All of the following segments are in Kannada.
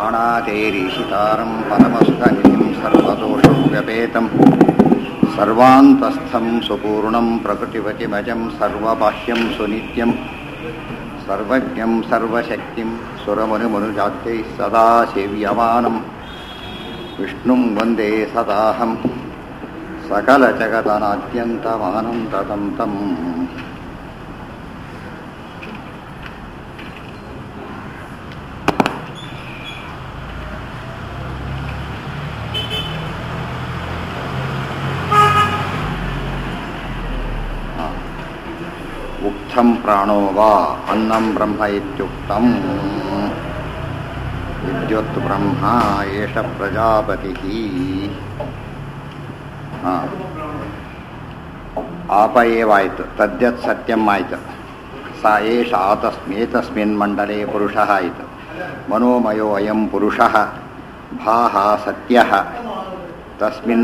ಪ್ರಾಣಾದೇರೀಶಿತಾರಂ ಪರಮಸ್ತನಿಧಿಂ ಸರ್ವದೋಷವ್ಯಪೇತಂ ಸರ್ವಾಂತಸ್ಥಂ ಸುಪೂರ್ಣಂ ಪ್ರಕೃತಿಪತಿಮಜಂ ಸರ್ವಬಾಹ್ಯಂ ಸುನಿತ್ಯಂ ಸರ್ವಜ್ಞಂ ಸರ್ವಶಕ್ತಿಂ ಸುರಮನುಮನುಜಾತ್ಯೈಃ ಸದಾ ಸೇವ್ಯಮಾನಂ ವಿಷ್ಣುಂ ವಂದೇ ಸದಾಹಂ ಸಕಲಜಗದನಾದ್ಯಂತಮಾನಂತತಂ ತಂ ಉಕ್ತಂ ಪ್ರಾಣೋ ವಾ ಅನ್ನಂ ಬ್ರಹ್ಮ ಇತ್ಯುಕ್ತಂ ವಿದ್ಯುತ್ ಬ್ರಹ್ಮ ಏಷ ಪ್ರಜಾಪತಿಃ. ಆಪ ಏವಾಯಿತು ತದ್ಯತ್ ಸತ್ಯಂ ಆಯಿತು. ಸ ಏಷ ಏತಸ್ಮಿನ್ ಮಂಡಲೇ ಪುರುಷಃ ಆಯಿತು. ಮನೋಮಯೋ ಅಯಂ ಪುರುಷಃ ಭಾಹ ಸತ್ಯಃ ತಸ್ಮಿನ್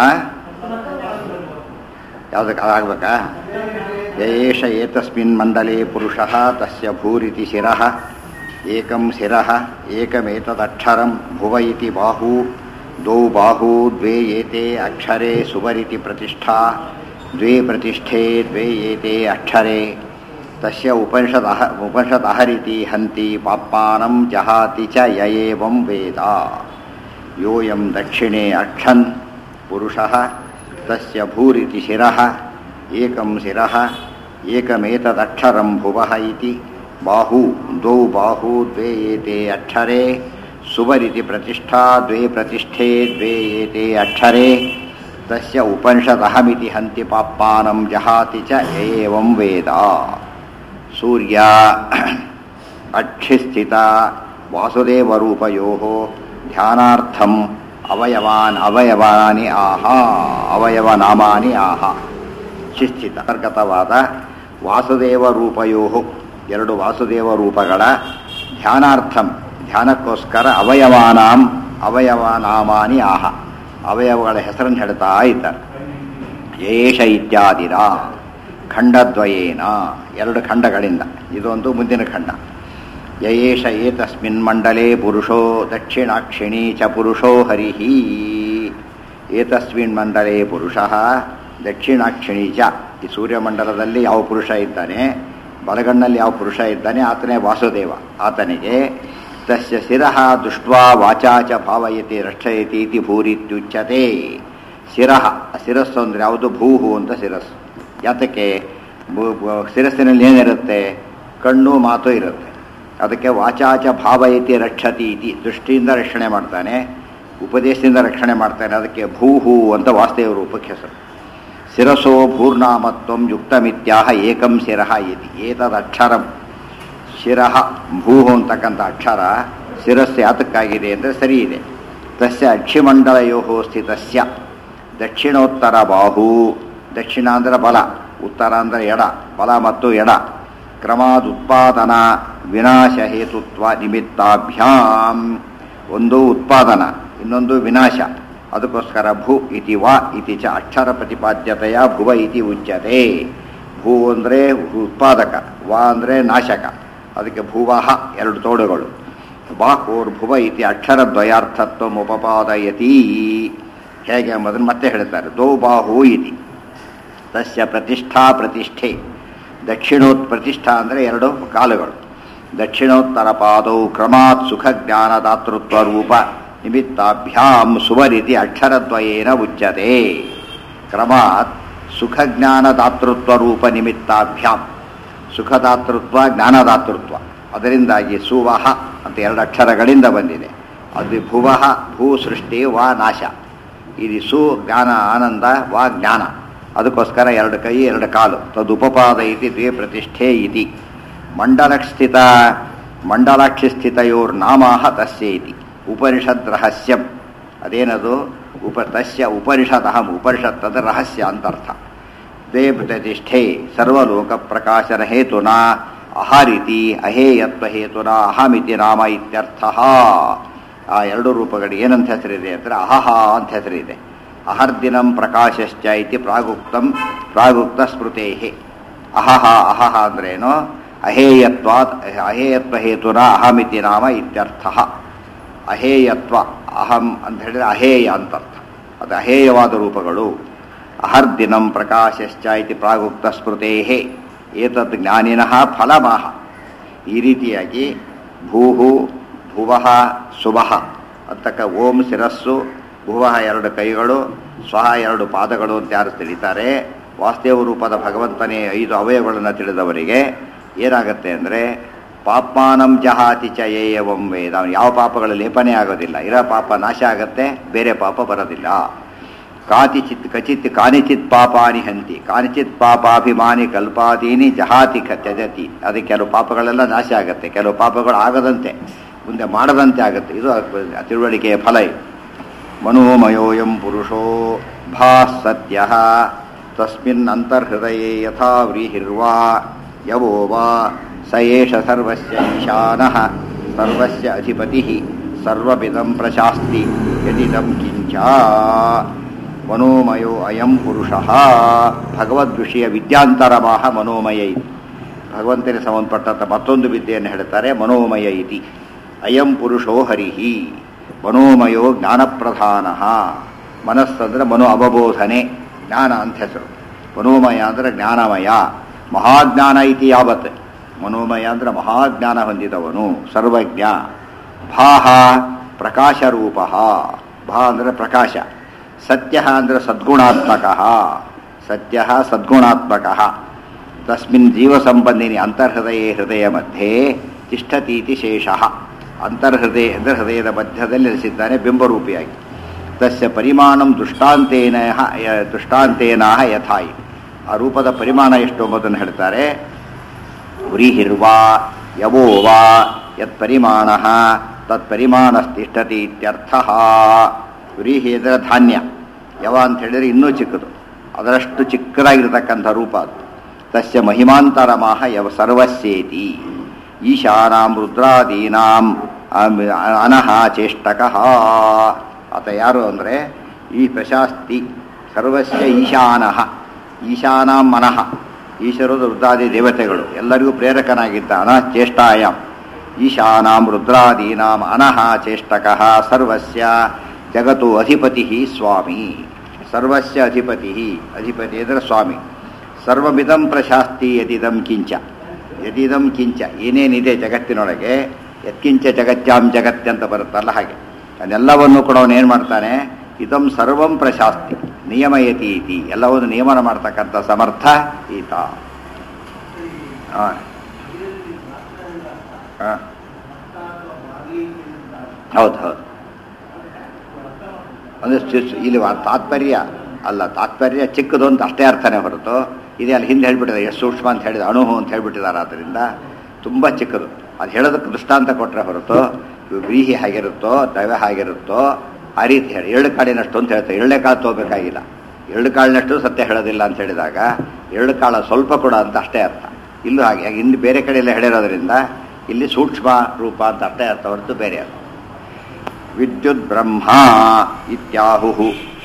ಯಾವುದಕ್ಕೆ ಅದಾಗಬೇಕಾ? ಏಷ ಏತಸ್ಮಿನ್ ಮಂಡಲೇ ಪುರುಷಃ ತಸ್ಯ ಭೂರಿತಿ ಶಿರಃ ಏಕಂ ಶಿರಃ ಏಕಮೇತದಕ್ಷರಂ ಭುವ ಇತಿ ಬಾಹು ದ್ವೌ ಬಾಹು ದ್ವೇ ಏತೆ ಅಕ್ಷರೇ ಸುವರಿತಿ ಪ್ರತಿಷ್ಠಾ ದ್ವೇ ಪ್ರತಿಷ್ಠೆ ದ್ವೇ ಏತೆ ಅಕ್ಷರೇ ತಸ್ಯ ಉಪನಿಷದ್ ಅಹರಿತಿ ಹಂತಿ ಪಾಪ್ಮಾನಂ ಜಹಾತಿ ಚ ಯ ಏವಂ ವೇದ. ಯೋಯಂ ದಕ್ಷಿಣೆ ಅಕ್ಷನ್ ಪುರುಷಃ ತಸ್ಯ ಭೂರಿತಿ ಶಿರಃ ಏಕಂ ಶಿರಃ ಏಕಮೇತದಕ್ಷರಂ ಭುವಃ ಇತಿ ಬಾಹು ದ್ವೌ ಬಾಹು ದ್ವೇ ಏತೆ ಅಕ್ಷರೇ ಸುವರಿತಿ ಪ್ರತಿಷ್ಠಾ ದ್ವೇ ಪ್ರತಿಷ್ಠೆ ದ್ವೇ ಏತೆ ಅಕ್ಷರೇ ತಸ್ಯ ಉಪನಿಷದಹಮಿತಿ ಹಂತಿ ಪಾಪ್ಮಾನಂ ಜಹಾತಿ ಚ ಏವಂ ವೇದ. ಸೂರ್ಯ ಅಕ್ಷಿಸ್ಥಿತ ವಾಸುದೇವರೂಪಯೋಃ ಧ್ಯಾನಾರ್ಥಂ ಅವಯವನಾನಿ ಶಿಸ್ಥಿತ ಅಂತರ್ಗತವಾದ ವಾಸುದೇವ ರೂಪಯೋಃ ಎರಡು ವಾಸುದೇವ ರೂಪಗಳ ಧ್ಯಾನಾರ್ಥಂ ಧ್ಯಾನಕ್ಕೋಸ್ಕರ ಅವಯವನಾಮಾನಿ ಅವಯವಗಳ ಹೆಸರನ್ನು ಹೇಳ್ತಾ ಇದ್ದಾರೆ. ಏಷ ಇತ್ಯಾದಿರ ಖಂಡದ್ವಯೇನ ಎರಡು ಖಂಡಗಳಿಂದ ಇದೊಂದು ಮುಂದಿನ ಖಂಡ. ಯಯೇಷ ಏತಸ್ಮಿನ್ ಮಂಡಲೇ ಪುರುಷೋ ದಕ್ಷಿಣಾಕ್ಷಿಣೀ ಚ ಪುರುಷೋ ಹರಿಃ. ಏತಸ್ಮಿನ್ ಮಂಡಲೇ ಪುರುಷಃ ದಕ್ಷಿಣಾಕ್ಷಿಣೀ ಚ ಈ ಸೂರ್ಯಮಂಡಲದಲ್ಲಿ ಯಾವ ಪುರುಷ ಇದ್ದಾನೆ, ಬಲಗಣ್ಣಲ್ಲಿ ಯಾವ ಪುರುಷ ಇದ್ದಾನೆ ಆತನೇ ವಾಸುದೇವ. ಆತನಿಗೆ ತಸ್ಯ ಶಿರಃ ದೃಷ್ಟ್ವಾ ವಾಚಾ ಚ ಭಾವಯತಿ ರಕ್ಷಯತಿ ಇತಿ ಭೂರಿತ್ಯುಚ್ಯತೆ. ಶಿರಃ ಶಿರಸ್ಸು ಅಂದರೆ ಯಾವುದು? ಭೂಹು ಅಂತ ಶಿರಸ್ಸು. ಯಾತಕ್ಕೆ? ಶಿರಸ್ಸಿನಲ್ಲಿ ಏನಿರುತ್ತೆ? ಕಣ್ಣು ಮಾತು ಇರುತ್ತೆ. ಅದಕ್ಕೆ ವಾಚಾಚ ಭಾವಯತಿ ರಕ್ಷತಿ ಇತಿ ದೃಷ್ಟಿಯಿಂದ ರಕ್ಷಣೆ ಮಾಡ್ತಾನೆ, ಉಪದೇಶದಿಂದ ರಕ್ಷಣೆ ಮಾಡ್ತಾನೆ. ಅದಕ್ಕೆ ಭೂಹು ಅಂತ ವಾಸುದೇವ ರೂಪಕ್ಕೆ ಹೆಸರು. ಶಿರಸೋ ಭೂರ್ನಾಮತ್ವಂ ಯುಕ್ತಮಿತ್ಯಾಹ ಏಕಂ ಶಿರಃ ಇತಿ ಏತದಕ್ಷರಂ. ಶಿರಃ ಭೂಹು ಅಂತಕ್ಕಂಥ ಅಕ್ಷರ ಶಿರಸ್ಸು ಯಾತಕ್ಕಾಗಿದೆ ಅಂದರೆ ಸರಿ ಇದೆ. ತಸ್ಯ ಅಕ್ಷಿಮಂಡಲಯೋ ಸ್ಥಿತಸ್ಯ ದಕ್ಷಿಣೋತ್ತರ ಬಾಹು, ದಕ್ಷಿಣ ಅಂದರೆ ಬಲ, ಉತ್ತರ ಅಂದರೆ ಎಡ, ಬಲ ಮತ್ತು ಎಡ ಕ್ರಮಾದುತ್ಪಾದನ ವಿನಾಶ ಹೇತುತ್ವ ನಿಮಿತ್ತಾಭ್ಯಾಂ. ಒಂದು ಉತ್ಪಾದನ, ಇನ್ನೊಂದು ವಿನಾಶ. ಅದಕ್ಕೋಸ್ಕರ ಭೂ ಇತಿ ವಾ ಇತಿ ಚ ಅಕ್ಷರ ಪ್ರತಿಪಾದ್ಯತೆಯ ಭುವ ಇತಿ ಉಚ್ಯತೆ. ಭೂ ಅಂದರೆ ಉತ್ಪಾದಕ, ವಾ ಅಂದರೆ ನಾಶಕ. ಅದಕ್ಕೆ ಭುವಃ ಎರಡು ತೋಡುಗಳು. ಬಾಹೋರ್ ಭುವ ಇತಿ ಅಕ್ಷರದ್ವಯಾರ್ಥತ್ವ ಉಪಪಾದಯತಿ. ಹೇಗೆ ಎಂಬುದನ್ನು ಮತ್ತೆ ಹೇಳ್ತಾರೆ. ದ್ವೌ ಬಾಹು ಇತಿ ತಸ್ಯ ಪ್ರತಿಷ್ಠಾ ಪ್ರತಿಷ್ಠೆ. ಪ್ರತಿಷ್ಠಾ ಅಂದರೆ ಎರಡು ಕಾಲುಗಳು. ದಕ್ಷಿಣೋತ್ತರ ಪಾದೌ ಕ್ರಮಾತ್ ಸುಖ ಜ್ಞಾನದಾತೃತ್ವ ರೂಪ ನಿಮಿತ್ತಾಭ್ಯಾಂ ಸುವರಿತಿ ಅಕ್ಷರದ್ವಯೇನ ಉಚ್ಯತೆ. ಕ್ರಮಾತ್ ಸುಖ ಜ್ಞಾನದಾತೃತ್ವ ರೂಪ ನಿಮಿತ್ತಾಭ್ಯಾಂ, ಸುಖದಾತೃತ್ವ ಜ್ಞಾನದಾತೃತ್ವ, ಅದರಿಂದಾಗಿ ಸುವಹ ಅಂತ ಎರಡು ಅಕ್ಷರಗಳಿಂದ ಬಂದಿದೆ. ಅದು ಭುವಃ ಭೂ ಸೃಷ್ಟಿ, ವಾ ನಾಶ. ಇದು ಸು ಜ್ಞಾನ ಆನಂದ, ವಾ ಜ್ಞಾನ. ಅದಕ್ಕೋಸ್ಕರ ಎರಡು ಕೈ ಎರಡು ಕಾಲು. ತದುಪಪಾದ ಇತಿ ದ್ವೇ ಪ್ರತಿಷ್ಠೆ ಇತಿ. ಮಂಡಲಾಕ್ಷಿಸ್ಥಿತಯೋರ್ನಾಮಾಹ ತಸ್ಯ ಇತಿ ಉಪನಿಷದ್ ರಹಸ್ಯಂ. ಅದೇನದು? ತಸ್ಯ ಉಪನಿಷದಹಂ, ಉಪನಿಷತ್ತದ ರಹಸ್ಯ ಅಂತರ್ಥ. ದ್ವೇ ಪ್ರತಿಷ್ಠೆ ಸರ್ವಲೋಕ ಪ್ರಕಾಶನ ಹೇತುನಾ ಅಹಾರಿತಿ ಅಹೇಯತ್ವ ಹೇತುನಾ ಅಹಮಿತಿ ನಾಮ ಇತ್ಯರ್ಥ. ಆ ಎರಡು ರೂಪಗಳಿಗೆ ಏನಂತ ಹೆಸರಿದೆ ಅಂದರೆ ಅಹಹ ಅಂತ ಹೆಸರಿದೆ. ಅಹರ್ದಿನಂ ಪ್ರಕಾಶಶ್ಚ ಇತಿ ಪ್ರಾಗುಕ್ತ ಸ್ಮೃತೇ. ಅಹಹ ಅಹಹ ಅಂದ್ರೇನು? ಅಹೇಯತ್ವ ಹೇತುನಾ ಅಹಮಿತಿ ನಾಮ ಇತ್ಯರ್ಥ. ಅಹೇಯತ್ವ ಅಹಂ ಅಂತ ಹೇಳಿದರೆ ಅಹೇಯ ಅಂತರ್ಥ. ಅದು ಅಹೇಯವಾದ ರೂಪಗಳು. ಅಹರ್ದಿನಂ ಪ್ರಕಾಶಶ್ಚ ಇತಿ ಪ್ರಾಗುಕ್ತ ಸ್ಮೃತೇ ಏತದ್ ಜ್ಞಾನಿನಃ ಫಲಮಾಹ. ಈ ರೀತಿಯಾಗಿ ಭೂಹು ಭುವಃ ಸುಭಃ ಅಂತಕ್ಕ ಓಂ ಶಿರಸ್ಸು, ಭುವಃ 2 ಕೈಗಳು, ಸ್ವಹ 2 ಪಾದಗಳು ಅಂತ ಯಾರು ತಿಳಿತಾರೆ, ವಾಸ್ತವ ರೂಪದ ಭಗವಂತನೇ 5 ಅವಯವಗಳನ್ನು ತಿಳಿದವರಿಗೆ ಏನಾಗುತ್ತೆ ಅಂದರೆ ಪಾಪ್ಮಾನಂ ಜಹಾತಿ ಚ ಏಯವಂ ವೇದ. ಅವನು ಯಾವ ಪಾಪಗಳ ಲೇಪನೆ ಆಗೋದಿಲ್ಲ, ಇರೋ ಪಾಪ ನಾಶ ಆಗತ್ತೆ, ಬೇರೆ ಪಾಪ ಬರೋದಿಲ್ಲ. ಕಾನಿಚಿತ್ ಪಾಪಾನಿ ಹಂತಿ ಕಾನಿಚಿತ್ ಪಾಪಾಭಿಮಾನಿ ಕಲ್ಪಾದೀನಿ ಜಹಾತಿ ತ್ಯಜತಿ. ಅದಕ್ಕೆ ಕೆಲವು ಪಾಪಗಳೆಲ್ಲ ನಾಶ ಆಗುತ್ತೆ, ಕೆಲವು ಪಾಪಗಳು ಆಗದಂತೆ ಮುಂದೆ ಮಾಡದಂತೆ ಆಗುತ್ತೆ. ಇದು ತಿಳುವಳಿಕೆಯ ಫಲ. ಮನೋಮಯೋಯಂ ಪುರುಷೋ ಭಾಸ್ ಸತ್ಯ ತಸ್ಮಿನ್ ಅಂತರ್ಹೃದಯೇ ಯಥಾ ವ್ರೀಹಿರ್ವಾ ಯವೋ ವಾ ಸ ಏಷ ಸರ್ವಸ್ಯ ಈಶಾನಃ ಸರ್ವಸ್ಯ ಅಧಿಪತಿಃ ಸರ್ವವಿದಂ ಪ್ರಶಾಸ್ತಿ ಯದಿದಂ ಕಿಂಚ. ಮನೋಮಯೋ ಅಯಂ ಪುರುಷಃ. ಭಗವದ್ವಿಷಯ ವಿದ್ಯಾಂತರಮಾಹ ಮನೋಮಯ ಇತಿ. ಭಗವಂತನಿಗೆ ಸಂಬಂಧಪಟ್ಟಂಥ ಮತ್ತೊಂದು ವಿದ್ಯೆಯನ್ನು ಹೇಳ್ತಾರೆ ಮನೋಮಯ ಇತಿ. ಅಯಂ ಪುರುಷೋ ಹರಿಹಿ. ಮನೋಮಯೋ ಜ್ಞಾನಪ್ರಧಾನ. ಮನಸ್ಸಂದ್ರೆ ಮನೋ ಅವಬೋಧನೆ, ಜ್ಞಾನ ಅಂತ ಹೆಸರು. ಮನೋಮಯ ಅಂದರೆ ಜ್ಞಾನಮಯ. ಮಹಾಜ್ಞಾನ ಇತಿ ಯಾವತ್. ಮನೋಮಯ ಅಂದರೆ ಮಹಾಜ್ಞಾನ ಹೊಂದಿದವನು, ಸರ್ವಜ್ಞ. ಭಾಹ ಪ್ರಕಾಶರೂಪ. ಭಾ ಅಂದರೆ ಪ್ರಕಾಶ. ಸತ್ಯ ಅಂದರೆ ಸದ್ಗುಣಾತ್ಮಕ. ಸತ್ಯ ಸದ್ಗುಣಾತ್ಮಕ. ತಸ್ಮಿನ್ ಜೀವಸಂಬಂಧಿನಿ ಅಂತರ್ಹೃದಯೇ ಹೃದಯ ಮಧ್ಯೆ ತಿಷ್ಠತೀತಿ ಶೇಷಃ. ಅಂತರ್ಹೃದಯ ಅಂದರೆ ಹೃದಯದ ಮಧ್ಯದಲ್ಲಿ ನೆಲೆಸಿದ್ದಾನೆ ಬಿಂಬರೂಪಿಯಾಗಿ. ತಸ್ಯ ಪರಿಮಾಣಂ ದೃಷ್ಟಾಂತೇನ ಯಥಾಯಿ. ಆ ರೂಪದ ಪರಿಮಾಣ ಎಷ್ಟು ಎಂಬುದನ್ನು ಹೇಳ್ತಾರೆ. ವ್ರೀಹಿರ್ವಾ ಯವೋ ವಾ ಯತ್ ಪರಿಮಾಣ ತತ್ಪರಿಮಾಣಸ್ತಿಷ್ಠತಿ ಇತ್ಯರ್ಥ. ವ್ರೀಹಿ ಅಂದರೆ ಧಾನ್ಯ, ಯವ ಅಂತ ಹೇಳಿದರೆ ಇನ್ನೂ ಚಿಕ್ಕದು, ಅದರಷ್ಟು ಚಿಕ್ಕದಾಗಿರ್ತಕ್ಕಂಥ ರೂಪ ಅದು. ತಸ್ಯ ಮಹಿಮಾಂತರಮಾಹ ಯವ ಸರ್ವಸ್ಯೇತಿ. ಈಶಾನಾಂ ರುದ್ರಾದೀನಾಂ ಅನಹ ಚೇಷ್ಟಕಃ. ಆತ ಯಾರು ಅಂದರೆ ಈ ಪ್ರಶಾಸ್ತಿ ಸರ್ವಸ್ಯ ಈಶಾನಃ. ಈಶಾನಾಂ ಮನಃ. ಈಶ್ವರ ರುದ್ರಾದಿ ದೇವತೆಗಳು ಎಲ್ಲರಿಗೂ ಪ್ರೇರಕನಾಗಿದ್ದ ಚೇಷ್ಟಾಯಾಂ. ಈಶಾನಾಂ ರುದ್ರಾದೀನಾಂ ಅನಹ ಚೇಷ್ಟಕಃ ಸರ್ವಸ್ಯ ಜಗತ್ತು ಅಧಿಪತಿ ಸ್ವಾಮಿ. ಸರ್ವಸ್ಯ ಅಧಿಪತಿ. ಅಧಿಪತಿ ಅಂದರೆ ಸ್ವಾಮಿ. ಸರ್ವಮಿದಂ ಪ್ರಶಾಸ್ತಿ ಯದಿದಂ ಕಿಂಚ. ಯದಿದಂ ಕಿಂಚ ಏನೇನಿದೆ ಜಗತ್ತಿನೊಳಗೆ, ಯತ್ಕಿಂಚ ಜಗತ್ಯಾಂ ಜಗತ್ಯಂತ ಬರುತ್ತಲ್ಲ ಹಾಗೆ ಅದೆಲ್ಲವನ್ನು ಕೂಡ ಅವನು ಏನು ಮಾಡ್ತಾನೆ, ಇದಂ ಸರ್ವಂ ಪ್ರಶಾಸ್ತಿ ನಿಯಮಯತಿ ಇತಿ. ಎಲ್ಲವನ್ನು ನಿಯಮನ ಮಾಡ್ತಕ್ಕಂಥ ಸಮರ್ಥ ಈತ. ಹೌದು ಹೌದು. ಅಂದರೆ ಇಲ್ಲಿ ತಾತ್ಪರ್ಯ ಅಲ್ಲ, ತಾತ್ಪರ್ಯ ಚಿಕ್ಕದು ಅಂತ ಅಷ್ಟೇ ಅರ್ಥನೇ ಹೊರತು ಇದೆ ಅಲ್ಲಿ ಹಿಂದೆ ಹೇಳ್ಬಿಟ್ಟಿದ್ದಾರೆ ಎಷ್ಟು ಸೂಕ್ಷ್ಮ ಅಂತ ಹೇಳಿದ ಅಣುಹು ಅಂತ ಹೇಳ್ಬಿಟ್ಟಿದ್ದಾರೆ. ಆದ್ದರಿಂದ ತುಂಬ ಚಿಕ್ಕದು. ಅದು ಹೇಳೋದಕ್ಕೆ ದೃಷ್ಟಾಂತ ಕೊಟ್ಟರೆ ಹೊರತು ವ್ರೀಹಿ ಹೇಗಿರುತ್ತೋ ದೈವ ಹೇಗಿರುತ್ತೋ ಆ ರೀತಿ ಹೇಳಿ. 2 ಕಾಳಿನಷ್ಟು ಅಂತ ಹೇಳ್ತಾರೆ. 2 ಕಾಳು ತಗೋಬೇಕಾಗಿಲ್ಲ. 2 ಕಾಳಿನಷ್ಟು ಸತ್ಯ ಹೇಳೋದಿಲ್ಲ ಅಂತ ಹೇಳಿದಾಗ 2 ಕಾಳ ಸ್ವಲ್ಪ ಕೂಡ ಅಂತ ಅಷ್ಟೇ ಅರ್ಥ. ಇಲ್ಲೂ ಹಾಗೆ ಇನ್ನು ಬೇರೆ ಕಡೆಯೆಲ್ಲ ಹೇಳಿರೋದ್ರಿಂದ ಇಲ್ಲಿ ಸೂಕ್ಷ್ಮ ರೂಪ ಅಂತ ಅಷ್ಟೇ ಅರ್ಥ ಹೊರತು ಬೇರೆ ಅರ್ಥ. ವಿದ್ಯುತ್ ಬ್ರಹ್ಮ ಇತ್ಯಾಹು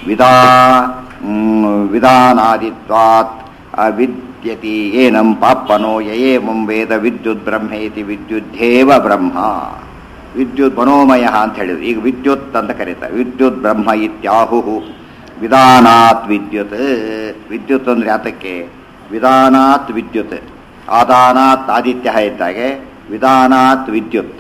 ವಿಧಾನಾದಿತ್ವಾತ್ ವಿದ್ಯತಿ ಏನಂ ಪಾಪ್ಪನೋ ಯಯೇಮಂ ವೇದ ವಿದ್ಯುತ್ ಬ್ರಹ್ಮೇತಿ ವಿದ್ಯುದ್ದೇವ ಬ್ರಹ್ಮ. ವಿದ್ಯುತ್ ಮನೋಮಯ ಅಂತ ಹೇಳಿದ್ರು. ಈಗ ವಿದ್ಯುತ್ ಅಂತ ಕರೀತಾರೆ. ವಿದ್ಯುತ್ ಬ್ರಹ್ಮ ಇತ್ಯಾಹು ವಿಧಾನಾತ್ ವಿದ್ಯುತ್. ವಿದ್ಯುತ್ ಅಂದರೆ ಯಾತಕ್ಕೆ? ವಿಧಾನಾತ್ ವಿದ್ಯುತ್. ಆದಾನಾತ್ ಆದಿತ್ಯ ಇದ್ದಾಗೆ ವಿಧಾನಾತ್ ವಿದ್ಯುತ್.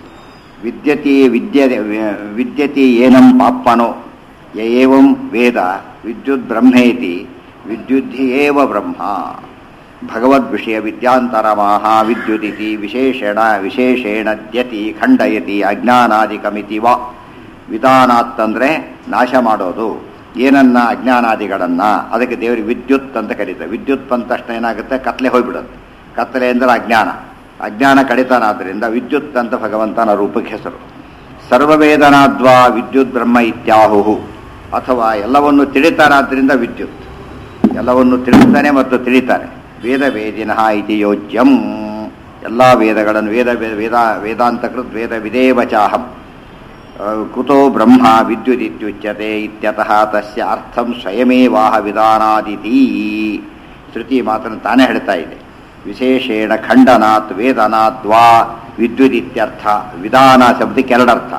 ವಿದ್ಯತಿ ಏನಂ ಪಾಪ್ಪನೋ ಏವಂ ವೇದ ವಿದ್ಯುತ್ ಬ್ರಹ್ಮೇತಿ ವಿದ್ಯುದ್ಧಿಯೇವ ಬ್ರಹ್ಮ. ಭಗವದ್ವಿಷಯ ವಿದ್ಯಾಂತರಮಾಹ ವಿದ್ಯುದಿತಿ ವಿಶೇಷೇಣದ್ಯತಿ ಖಂಡಯತಿ ಅಜ್ಞಾನಾದಿಕಮಿತಿ ವಾ. ವಿಧಾನಾತ್ ಅಂದರೆ ನಾಶ ಮಾಡೋದು. ಏನನ್ನ? ಅಜ್ಞಾನಾದಿಗಳನ್ನು. ಅದಕ್ಕೆ ದೇವರಿಗೆ ವಿದ್ಯುತ್ ಅಂತ ಕರೀತಾರೆ. ವಿದ್ಯುತ್ ಬಂದ ತಕ್ಷಣ ಏನಾಗುತ್ತೆ? ಕತ್ತಲೆ ಹೋಗ್ಬಿಡುತ್ತೆ. ಕತ್ತಲೆ ಅಂದರೆ ಅಜ್ಞಾನ. ಅಜ್ಞಾನ ಕಡಿತಾನಾದ್ದರಿಂದ ವಿದ್ಯುತ್ ಅಂತ ಭಗವಂತನ ರೂಪಕ್ಕೆ ಹೆಸರು. ಸರ್ವವೇದನಾದ್ವಾ ವಿದ್ಯುತ್ ಬ್ರಹ್ಮ ಇತ್ಯಾಹು. ಅಥವಾ ಎಲ್ಲವನ್ನು ತಿಳಿತಾನಾದ್ದರಿಂದ ವಿದ್ಯುತ್. ಎಲ್ಲವನ್ನು ತಿಳಿಸ್ತಾನೆ ಮತ್ತು ತಿಳಿತಾನೆ. ವೇದ ವೇದಿನಃ ಇತಿ ಯೋಜ್ಯಂ. ಎಲ್ಲ ವೇದಗಳನ್ನು ವೇದಾಂತಕೃತ್ ವೇದ ವಿದೇವಚಾಹಂ. ಕುತೋ ಬ್ರಹ್ಮ ವಿದ್ಯುದಿತ್ಯುಚ್ಯತೆ ಇತ್ಯತಃ ತಸ್ಯ ಅರ್ಥಂ ಸ್ವಯಮೇವಾಹ ವಿಧಾನಾದಿತಿ. ಶ್ರುತಿ ಮಾತನ್ನು ತಾನೇ ಹೇಳ್ತಾ ಇದೆ. ವಿಶೇಷೇಣ ಖಂಡನಾತ್ ವೇದನಾತ್ ವಾ ವಿದ್ಯುದಿತ್ಯರ್ಥ. ವಿಧಾನ ಶಬ್ದಕ್ಕೆ 2 ಅರ್ಥ.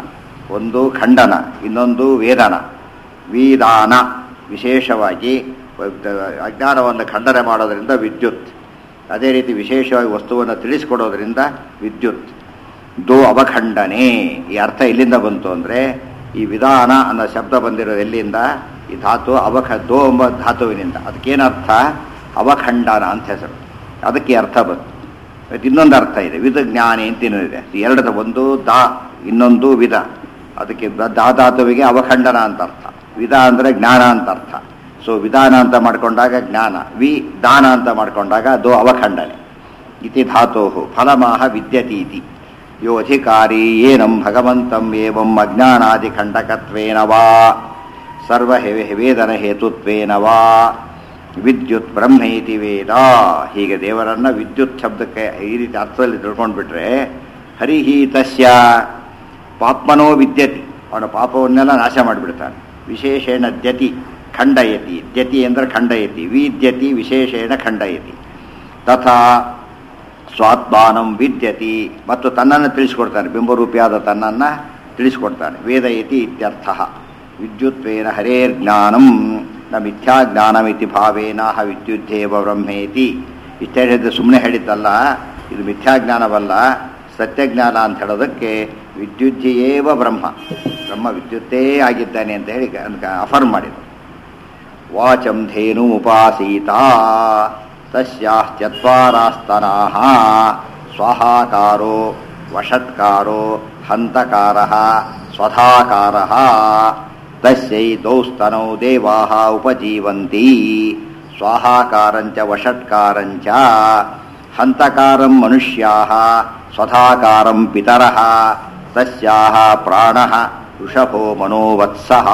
ಒಂದು ಖಂಡನ, ಇನ್ನೊಂದು ವೇದನ. ವಿದಾನ ವಿಶೇಷವಾಗಿ ಅಜ್ಞಾನವನ್ನು ಖಂಡನೆ ಮಾಡೋದರಿಂದ ವಿದ್ಯುತ್, ಅದೇ ರೀತಿ ವಿಶೇಷವಾಗಿ ವಸ್ತುವನ್ನು ತಿಳಿಸಿಕೊಡೋದ್ರಿಂದ ವಿದ್ಯುತ್. ದೋ ಅವಖಂಡನೆ, ಈ ಅರ್ಥ ಎಲ್ಲಿಂದ ಬಂತು ಅಂದರೆ ಈ ವಿಧಾನ ಅನ್ನೋ ಶಬ್ದ ಬಂದಿರೋದು ಎಲ್ಲಿಂದ? ಈ ಧಾತು ದೋ ಎಂಬ ಧಾತುವಿನಿಂದ. ಅದಕ್ಕೇನರ್ಥ? ಅವಖಂಡನ ಅಂತ ಹೆಸರು, ಅದಕ್ಕೆ ಅರ್ಥ ಬಂತು. ಇನ್ನೊಂದು ಅರ್ಥ ಇದೆ, ವಿಧ ಜ್ಞಾನಿ ಅಂತ ಇನ್ನೊಂದಿದೆ. ಎರಡದ, ಒಂದು ದಾ, ಇನ್ನೊಂದು ವಿಧ. ಅದಕ್ಕೆ ಧಾತುವಿಗೆ ಅವಖಂಡನ ಅಂತ ಅರ್ಥ, ವಿಧ ಅಂದರೆ ಜ್ಞಾನ ಅಂತ ಅರ್ಥ. ಸೊ ವಿಧಾನ ಅಂತ ಮಾಡಿಕೊಂಡಾಗ ಜ್ಞಾನ, ದಾನ ಅಂತ ಮಾಡಿಕೊಂಡಾಗ ದೋ ಅವಖಂಡನೆ. ಇತಿ ಧಾತೋ ಫಲಮಾಹ ವಿದ್ಯತೀತಿ ಯೋ ಅಧಿಕಾರಿ ಏನಂ ಭಗವಂತಂ ಏವಂ ಅಜ್ಞಾನಾದಿ ಖಂಡಕತ್ವೇನ ವಾ ಸರ್ವ ವೇದನ ಹೇತುತ್ವೇನ ವಾ ವಿದ್ಯುತ್ ಬ್ರಹ್ಮೇತಿ ವೇದ. ಹೀಗೆ ದೇವರನ್ನ ವಿದ್ಯುತ್ ಶಬ್ದಕ್ಕೆ ಈ ರೀತಿ ಅರ್ಥದಲ್ಲಿ ತಿಳ್ಕೊಂಡ್ಬಿಟ್ರೆ ಹರಿಹಿ ತಸ್ಯ ಪಾಪ್ಮನೋ ವಿದ್ಯತಿ, ಅವನ ಪಾಪವನ್ನೆಲ್ಲ ನಾಶ ಮಾಡಿಬಿಡ್ತಾನೆ. ವಿಶೇಷೇಣ ದ್ಯತಿ ಖಂಡಯತಿ, ದ್ಯತಿ ಅಂದರೆ ಖಂಡಯತಿ, ವಿದ್ಯತಿ ವಿಶೇಷೇಣ ಖಂಡಯತಿ. ತಥಾ ಸ್ವಾತ್ಮಾನಂ ವಿದ್ಯತಿ, ಮತ್ತು ತನ್ನನ್ನು ತಿಳಿಸ್ಕೊಡ್ತಾನೆ, ಬಿಂಬರೂಪಿಯಾದ ತನ್ನನ್ನು ತಿಳಿಸ್ಕೊಡ್ತಾನೆ. ವೇದಯತಿ ಇತ್ಯರ್ಥ. ವಿದ್ಯುತ್ವೇನ ಹರೇರ್ಜ್ಞಾನಂ ನ ಮಿಥ್ಯಾಜ್ಞಾನಮಿತಿ ಭಾವೇನ ವಿದ್ಯುದ್ದೇವ ಬ್ರಹ್ಮೇತಿ. ಇಷ್ಟೇ ಹೇಳಿದ್ರೆ ಸುಮ್ಮನೆ ಹೇಳಿದ್ದಲ್ಲ, ಇದು ಮಿಥ್ಯಾಜ್ಞಾನವಲ್ಲ ಸತ್ಯಜ್ಞಾನ ಅಂತ ಹೇಳೋದಕ್ಕೆ ವಿದ್ಯುಜ್ಯೇವ ಬ್ರಹ್ಮ, ಬ್ರಹ್ಮ ವಿದ್ಯುತ್ತೇ ಆಗಿದ್ದಾನೆ ಅಂತ ಹೇಳಿ ಅಫರ್ಮ್ ಮಾಡಿದರು. ವಾಚಂ ಧೇನು ಉಪಾಸೀತಾ ತಸ್ಯಾಶ್ಚತ್ವಾರಾಸ್ತನಾಃ ಸ್ವಾಹಾಕಾರೋ ವಷಟ್ಕಾರೋ ಹಂತಕಾರಃ ಸ್ವಧಾಕಾರಃ ತಸ್ಯೈತೌ ಸ್ತನೌ ದೇವಾಃ ಉಪಜೀವಂತಿ. ಸ್ವಾಹಾಕಾರಂಚ ವಷಟ್ಕಾರಂಚ ಹಂತಕಾರಂ ಮನುಷ್ಯಾಃ ಸ್ವಧಾಕಾರಂ ಪಿತರಃ ತಸ್ಯಾಃ ಪ್ರಾಣಃ ಋಷಭೋ ಮನೋವತ್ಸಃ.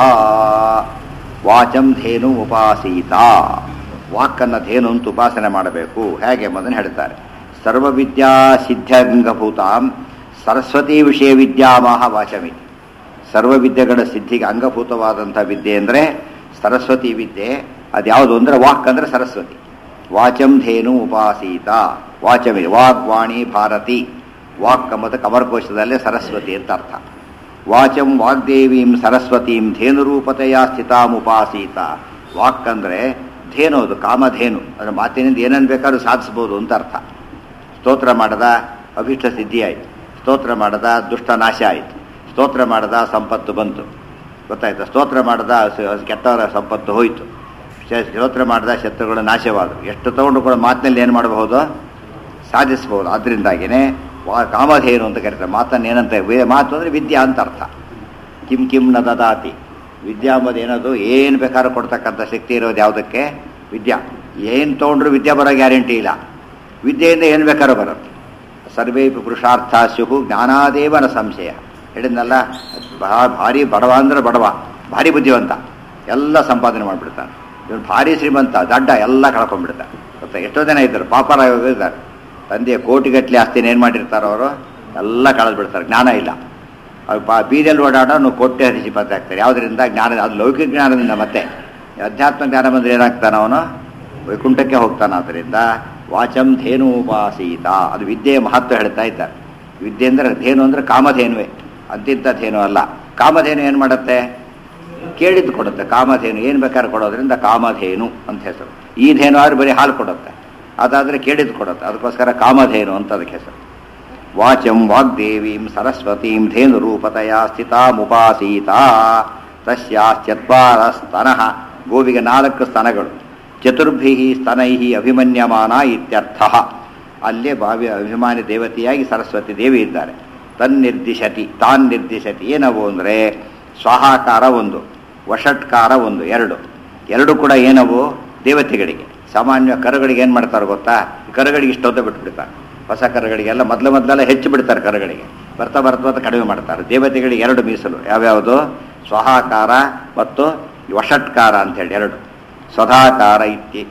ವಾಚಂ ಧೇನು ಉಪಾಸೀತ, ವಾಕನ್ನು ಧೇನು ಅಂತ ಉಪಾಸನೆ ಮಾಡಬೇಕು. ಹೇಗೆ ಎಂಬುದನ್ನು ಹೇಳ್ತಾರೆ. ಸರ್ವವಿದ್ಯಾ ಸಿದ್ಧಂಗಭೂತಾಂ ಸರಸ್ವತಿ ವಿಷಯ ವಿದ್ಯಾಮಾಹ ವಾಚಮಿ. ಸರ್ವವಿದ್ಯೆಗಳ ಸಿದ್ಧಿಗೆ ಅಂಗಭೂತವಾದಂಥ ವಿದ್ಯೆ ಅಂದರೆ ಸರಸ್ವತಿ ವಿದ್ಯೆ. ಅದ್ಯಾವುದು ಅಂದರೆ ವಾಕ್ ಅಂದರೆ ಸರಸ್ವತಿ. ವಾಚಂ ಧೇನು ಉಪಾಸೀತ, ವಾಚಮಿ ವಾಗ್ವಾಣಿ ಭಾರತಿ. ವಾಕ್ ಎಂಬುದು ಕಮರ್ಕೋಶದಲ್ಲೇ ಸರಸ್ವತಿ ಅಂತ ಅರ್ಥ. ವಾಚಂ ವಾಗ್ದೇವೀಂ ಸರಸ್ವತೀಂ ಧೇನುರೂಪತೆಯ ಸ್ಥಿತಾಮುಪಾಸೀತ. ವಾಕ್ ಅಂದರೆ ಧೇನು, ಅದು ಕಾಮಧೇನು, ಅದರ ಮಾತಿನಿಂದ ಏನನ್ನು ಬೇಕಾದ್ರೂ ಸಾಧಿಸ್ಬೋದು ಅಂತ ಅರ್ಥ. ಸ್ತೋತ್ರ ಮಾಡದ ಅಭಿಷ್ಟ ಸಿದ್ಧಿ ಆಯಿತು, ಸ್ತೋತ್ರ ಮಾಡದ ದುಷ್ಟ ನಾಶ ಆಯಿತು, ಸ್ತೋತ್ರ ಮಾಡದ ಸಂಪತ್ತು ಬಂತು, ಗೊತ್ತಾಯ್ತು. ಸ್ತೋತ್ರ ಮಾಡದ ಕೆಟ್ಟವರ ಸಂಪತ್ತು ಹೋಯಿತು, ಸ್ತೋತ್ರ ಮಾಡದ ಶತ್ರುಗಳು ನಾಶವಾದರು. ಎಷ್ಟು ತಗೊಂಡು ಕೂಡ ಮಾತಿನಲ್ಲಿ ಏನು ಮಾಡಬಹುದು? ಸಾಧಿಸ್ಬೋದು. ಅದರಿಂದಾಗಿಯೇ ಕಾಮಧೇನು ಅಂತ ಕರೀತಾರೆ. ಮಾತನ್ನು ಏನಂತ, ಮಾತು ಅಂದರೆ ವಿದ್ಯಾ ಅಂತ ಅರ್ಥ. ಕಿಂ ಕಿಂ ನ ದದಾತಿ, ವಿದ್ಯಾ ಅಂಬುದು ಏನದು? ಏನು ಬೇಕಾದ್ರೂ ಕೊಡ್ತಕ್ಕಂಥ ಶಕ್ತಿ ಇರೋದು ಯಾವುದಕ್ಕೆ? ವಿದ್ಯಾ. ಏನು ತೊಗೊಂಡ್ರು ವಿದ್ಯೆ ಬರೋ ಗ್ಯಾರಂಟಿ ಇಲ್ಲ. ವಿದ್ಯೆಯಿಂದ ಏನು ಬೇಕಾದ್ರೂ ಬರುತ್ತೆ. ಸರ್ವೇ ಪುರುಷಾರ್ಥ ಸ್ಯುಹು ಜ್ಞಾನಾದೇವನ ಸಂಶಯ. ಹೇಳಿದ್ನಲ್ಲ, ಭಾರಿ ಬಡವ ಅಂದ್ರೆ ಬಡವ, ಭಾರಿ ಬುದ್ಧಿವಂತ, ಎಲ್ಲ ಸಂಪಾದನೆ ಮಾಡಿಬಿಡ್ತಾನೆ. ಇವನು ಭಾರಿ ಶ್ರೀಮಂತ, ದಡ್ಡ, ಎಲ್ಲ ಕಳ್ಕೊಂಡ್ಬಿಡ್ತಾನೆ. ಗೊತ್ತಾ? ಎಷ್ಟೋ ಜನ ಇದ್ದಾರೆ, ಪಾಪರ ಇದ್ದಾರೆ, ತಂದೆಯ ಕೋಟಿಗಟ್ಟಲೆ ಆಸ್ತಿನ ಏನು ಮಾಡಿರ್ತಾರೋ ಅವರು ಎಲ್ಲ ಕಳೆದು ಬಿಡ್ತಾರೆ. ಜ್ಞಾನ ಇಲ್ಲ. ಅವ್ರು ಬೀದಿಯಲ್ಲಿ ಓಡಾಡೋ ನಾವು ಕೋಟೆ ಹರಿಸಿ ಆಗ್ತಾರೆ. ಯಾವುದರಿಂದ? ಜ್ಞಾನ. ಅದು ಲೌಕಿಕ ಜ್ಞಾನದಿಂದ. ಮತ್ತೆ ಅಧ್ಯಾತ್ಮ ಜ್ಞಾನ ಬಂದರೆ ಏನಾಗ್ತಾನೆ ಅವನು? ವೈಕುಂಠಕ್ಕೆ ಹೋಗ್ತಾನೆ. ಆದ್ದರಿಂದ ವಾಚಂ ಧೇನು ಉಪಾಸೀತ, ಅದು ವಿದ್ಯೆಯ ಮಹತ್ವ ಹೇಳ್ತಾ ಇದ್ದಾರೆ. ವಿದ್ಯೆ ಅಂದರೆ ಧೇನು ಅಂದರೆ ಕಾಮಧೇನುವೆ, ಅಂತಿಂಥ ಧೇನು ಅಲ್ಲ. ಕಾಮಧೇನು ಏನು ಮಾಡುತ್ತೆ? ಕೇಳಿದ್ದು ಕೊಡುತ್ತೆ. ಕಾಮಧೇನು ಏನು ಬೇಕಾದ್ರೆ ಕೊಡೋದ್ರಿಂದ ಕಾಮಧೇನು ಅಂತ ಹೆಸರು. ಈ ಧೇನು ಆದ್ರೆ ಬರೀ ಹಾಲು ಕೊಡುತ್ತೆ, ಅದಾದರೆ ಕೇಳಿದ್ದು ಕೊಡುತ್ತೆ. ಅದಕ್ಕೋಸ್ಕರ ಕಾಮಧೇನು ಅಂತ ಅದಕ್ಕೆ ಹೆಸರು. ವಾಚಂ ವಾಗ್ದೇವೀಂ ಸರಸ್ವತೀಂ ಧೇನುರೂಪತೆಯ ಸ್ಥಿತಾಮುಪಾಸೀತ ತಸ್ಯಾಶ್ಚತ್ವಾರ ಸ್ತನಃ. ಗೋವಿಗೆ 4 ಸ್ತನಗಳು. ಚತುರ್ಭಿ ಸ್ತನೈ ಅಭಿಮನ್ಯಮಾನ ಇತ್ಯರ್ಥ. ಅಲ್ಲೇ ಅಭಿಮಾನಿ ದೇವತೆಯಾಗಿ ಸರಸ್ವತಿ ದೇವಿ ಇದ್ದಾರೆ. ತನ್ನಿರ್ದಿಶತಿ, ತಾನ್ ನಿರ್ದಿಶತಿ. ಏನವು ಅಂದರೆ ಸ್ವಾಹಾಕಾರ ಒಂದು, ವಷಟ್ಕಾರ ಒಂದು, ಎರಡು ಕೂಡ ಏನವು? ದೇವತೆಗಳಿಗೆ. ಸಾಮಾನ್ಯ ಕರುಗಳಿಗೆ ಏನು ಮಾಡ್ತಾರೆ ಗೊತ್ತಾ? ಕರುಗಳಿಗೆ ಇಷ್ಟೊತ್ತು ಬಿಟ್ಬಿಡ್ತಾರೆ. ಹೊಸ ಕರುಗಳಿಗೆಲ್ಲ ಮೊದಲೆಲ್ಲ ಹೆಚ್ಚು ಬಿಡ್ತಾರೆ, ಕರುಗಳಿಗೆ ಬರ್ತಾ ಕಡಿಮೆ ಮಾಡ್ತಾರೆ. ದೇವತೆಗಳಿಗೆ 2 ಮೀಸಲು. ಯಾವ್ಯಾವುದು? ಸ್ವಾಹಾಕಾರ ಮತ್ತು ವಷಟ್ಕಾರ ಅಂತೇಳಿ 2. ಸ್ವಧಾಕಾರ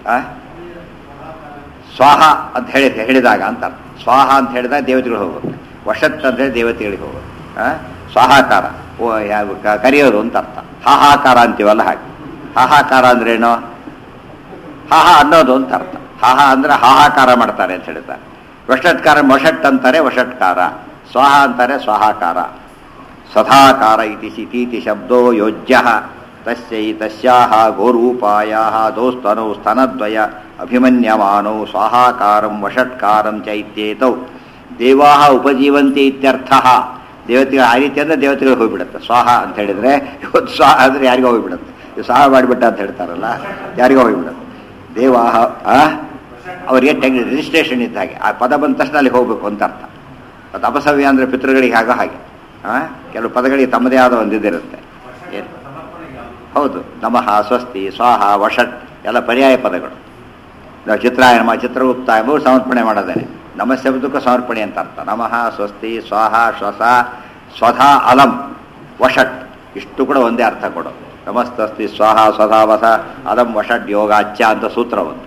ಸ್ವಾಹ ಅಂತ ಹೇಳಿದಾಗ ಅಂತ ಅರ್ಥ. ಸ್ವಾಹ ಅಂತ ಹೇಳಿದಾಗ ದೇವತೆಗಳು ಹೋಗೋದು, ವಷಟ್ ಅಂತ ಹೇಳಿ ದೇವತೆಗಳಿಗೆ ಹೋಗೋದು. ಸ್ವಾಹಾಕಾರ ಕರೆಯೋದು ಅಂತ ಅರ್ಥ. ಹಾಹಾಕಾರ ಅಂತೀವಲ್ಲ ಹಾಗೆ. ಹಾಹಾಕಾರ ಅಂದ್ರೇನು? ಹಾಹಾ ಅನ್ನೋದು ಅಂತ ಅರ್ಥ. ಹಾಹಾ ಅಂದ್ರೆ ಹಾಹಾಕಾರ ಮಾಡ್ತಾರೆ ಅಂತ ಹೇಳ್ತಾರೆ. ವಷಟ್ಕಾರ ವಷಟ್ ಅಂತಾರೆ ವಷಟ್ಕಾರ, ಸ್ವಾಹ ಅಂತಾರೆ ಸ್ವಾಹಾಕಾರ. ಸದಾಕಾರ ಇತಿ ಶಬ್ದೋ ಯೋಜ್ಯ ತಸ್ಯೈ ತಸ್ಯಾಹ ಗೋರೂಪಾಯಾಹ ದೌಸ್ತನೌ ಸ್ತನದ್ವಯ ಅಭಿಮನ್ಯಮಾನೌ ಸ್ವಾಹಾಕಾರಂ ವಷಟ್ಕಾರಂ ಚೈತ್ಯೇತೌ ದೇವಾಹ ಉಪಜೀವಂತಿ ಇತ್ಯರ್ಥಃ. ದೇವತೆಗಳು ಆ ರೀತಿ ಅಂದರೆ ದೇವತೆಗಳು ಹೋಗಿಬಿಡುತ್ತೆ. ಸ್ವಾಹ ಅಂತ ಹೇಳಿದರೆ ಇವತ್ತು ಸ್ವಾಹ ಅಂದರೆ ಯಾರಿಗೋ ಹೋಗಿಬಿಡುತ್ತೆ. ಇದು ಸ್ವಾಹ ಮಾಡಿಬಿಟ್ಟ ಅಂತ ಹೇಳ್ತಾರಲ್ಲ, ಯಾರಿಗೋ ಹೋಗಿಬಿಡುತ್ತೆ. ದೇವಾಹ ಅವರಿಗೆ ರಿಜಿಸ್ಟ್ರೇಷನ್ ಇದ್ದ ಹಾಗೆ. ಆ ಪದ ಬಂದ ತಕ್ಷಣ ಅಲ್ಲಿ ಹೋಗಬೇಕು ಅಂತ ಅರ್ಥ. ಮತ್ತು ಅಪಸವ್ಯ ಅಂದರೆ ಪಿತೃಗಳಿಗೆ ಆಗೋ ಹಾಗೆ. ಕೆಲವು ಪದಗಳಿಗೆ ತಮ್ಮದೇ ಆದ ಒಂದು ಇದಿರುತ್ತೆ. ಏನು ಹೌದು, ನಮಃ, ಸ್ವಸ್ತಿ, ಸ್ವಾಹ, ವಷಟ್ ಎಲ್ಲ ಪರ್ಯಾಯ ಪದಗಳು. ನಾವು ಚಿತ್ರಾಯಮ, ಚಿತ್ರಗುಪ್ತ ಎಂಬುದು ಸಮರ್ಪಣೆ ಮಾಡೋದೇನೆ. ನಮ ಶಬ್ದಕ್ಕೂ ಸಮರ್ಪಣೆ ಅಂತ ಅರ್ಥ. ನಮಃ, ಸ್ವಸ್ತಿ, ಸ್ವಾಹ, ಶ್ವಸ, ಸ್ವಧಾ, ಅಲಂ, ವಷಟ್ ಇಷ್ಟು ಕೂಡ ಒಂದೇ ಅರ್ಥ ಕೊಡು. ನಮಸ್ತಸ್ತಿ, ಸ್ವಾಹ, ಸ್ವಧಾ, ವಸ, ಅಲಂ, ವಷಟ್, ಯೋಗಾಚ್ಯ ಅಂತ ಸೂತ್ರ ಒಂದು.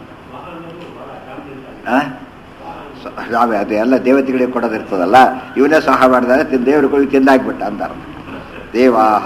ಅದು ಎಲ್ಲ ದೇವತೆಗಳಿಗೆ ಕೊಡೋದಿರ್ತದಲ್ಲ, ಇವನೇ ಸ್ವಾಹ ಮಾಡಿದಾಗ ದೇವರುಗಳಿಗೆ ತಿಂದಾಕ್ಬಿಟ್ಟ ಅಂತ ಅರ್ಥ. ದೇವಾಹ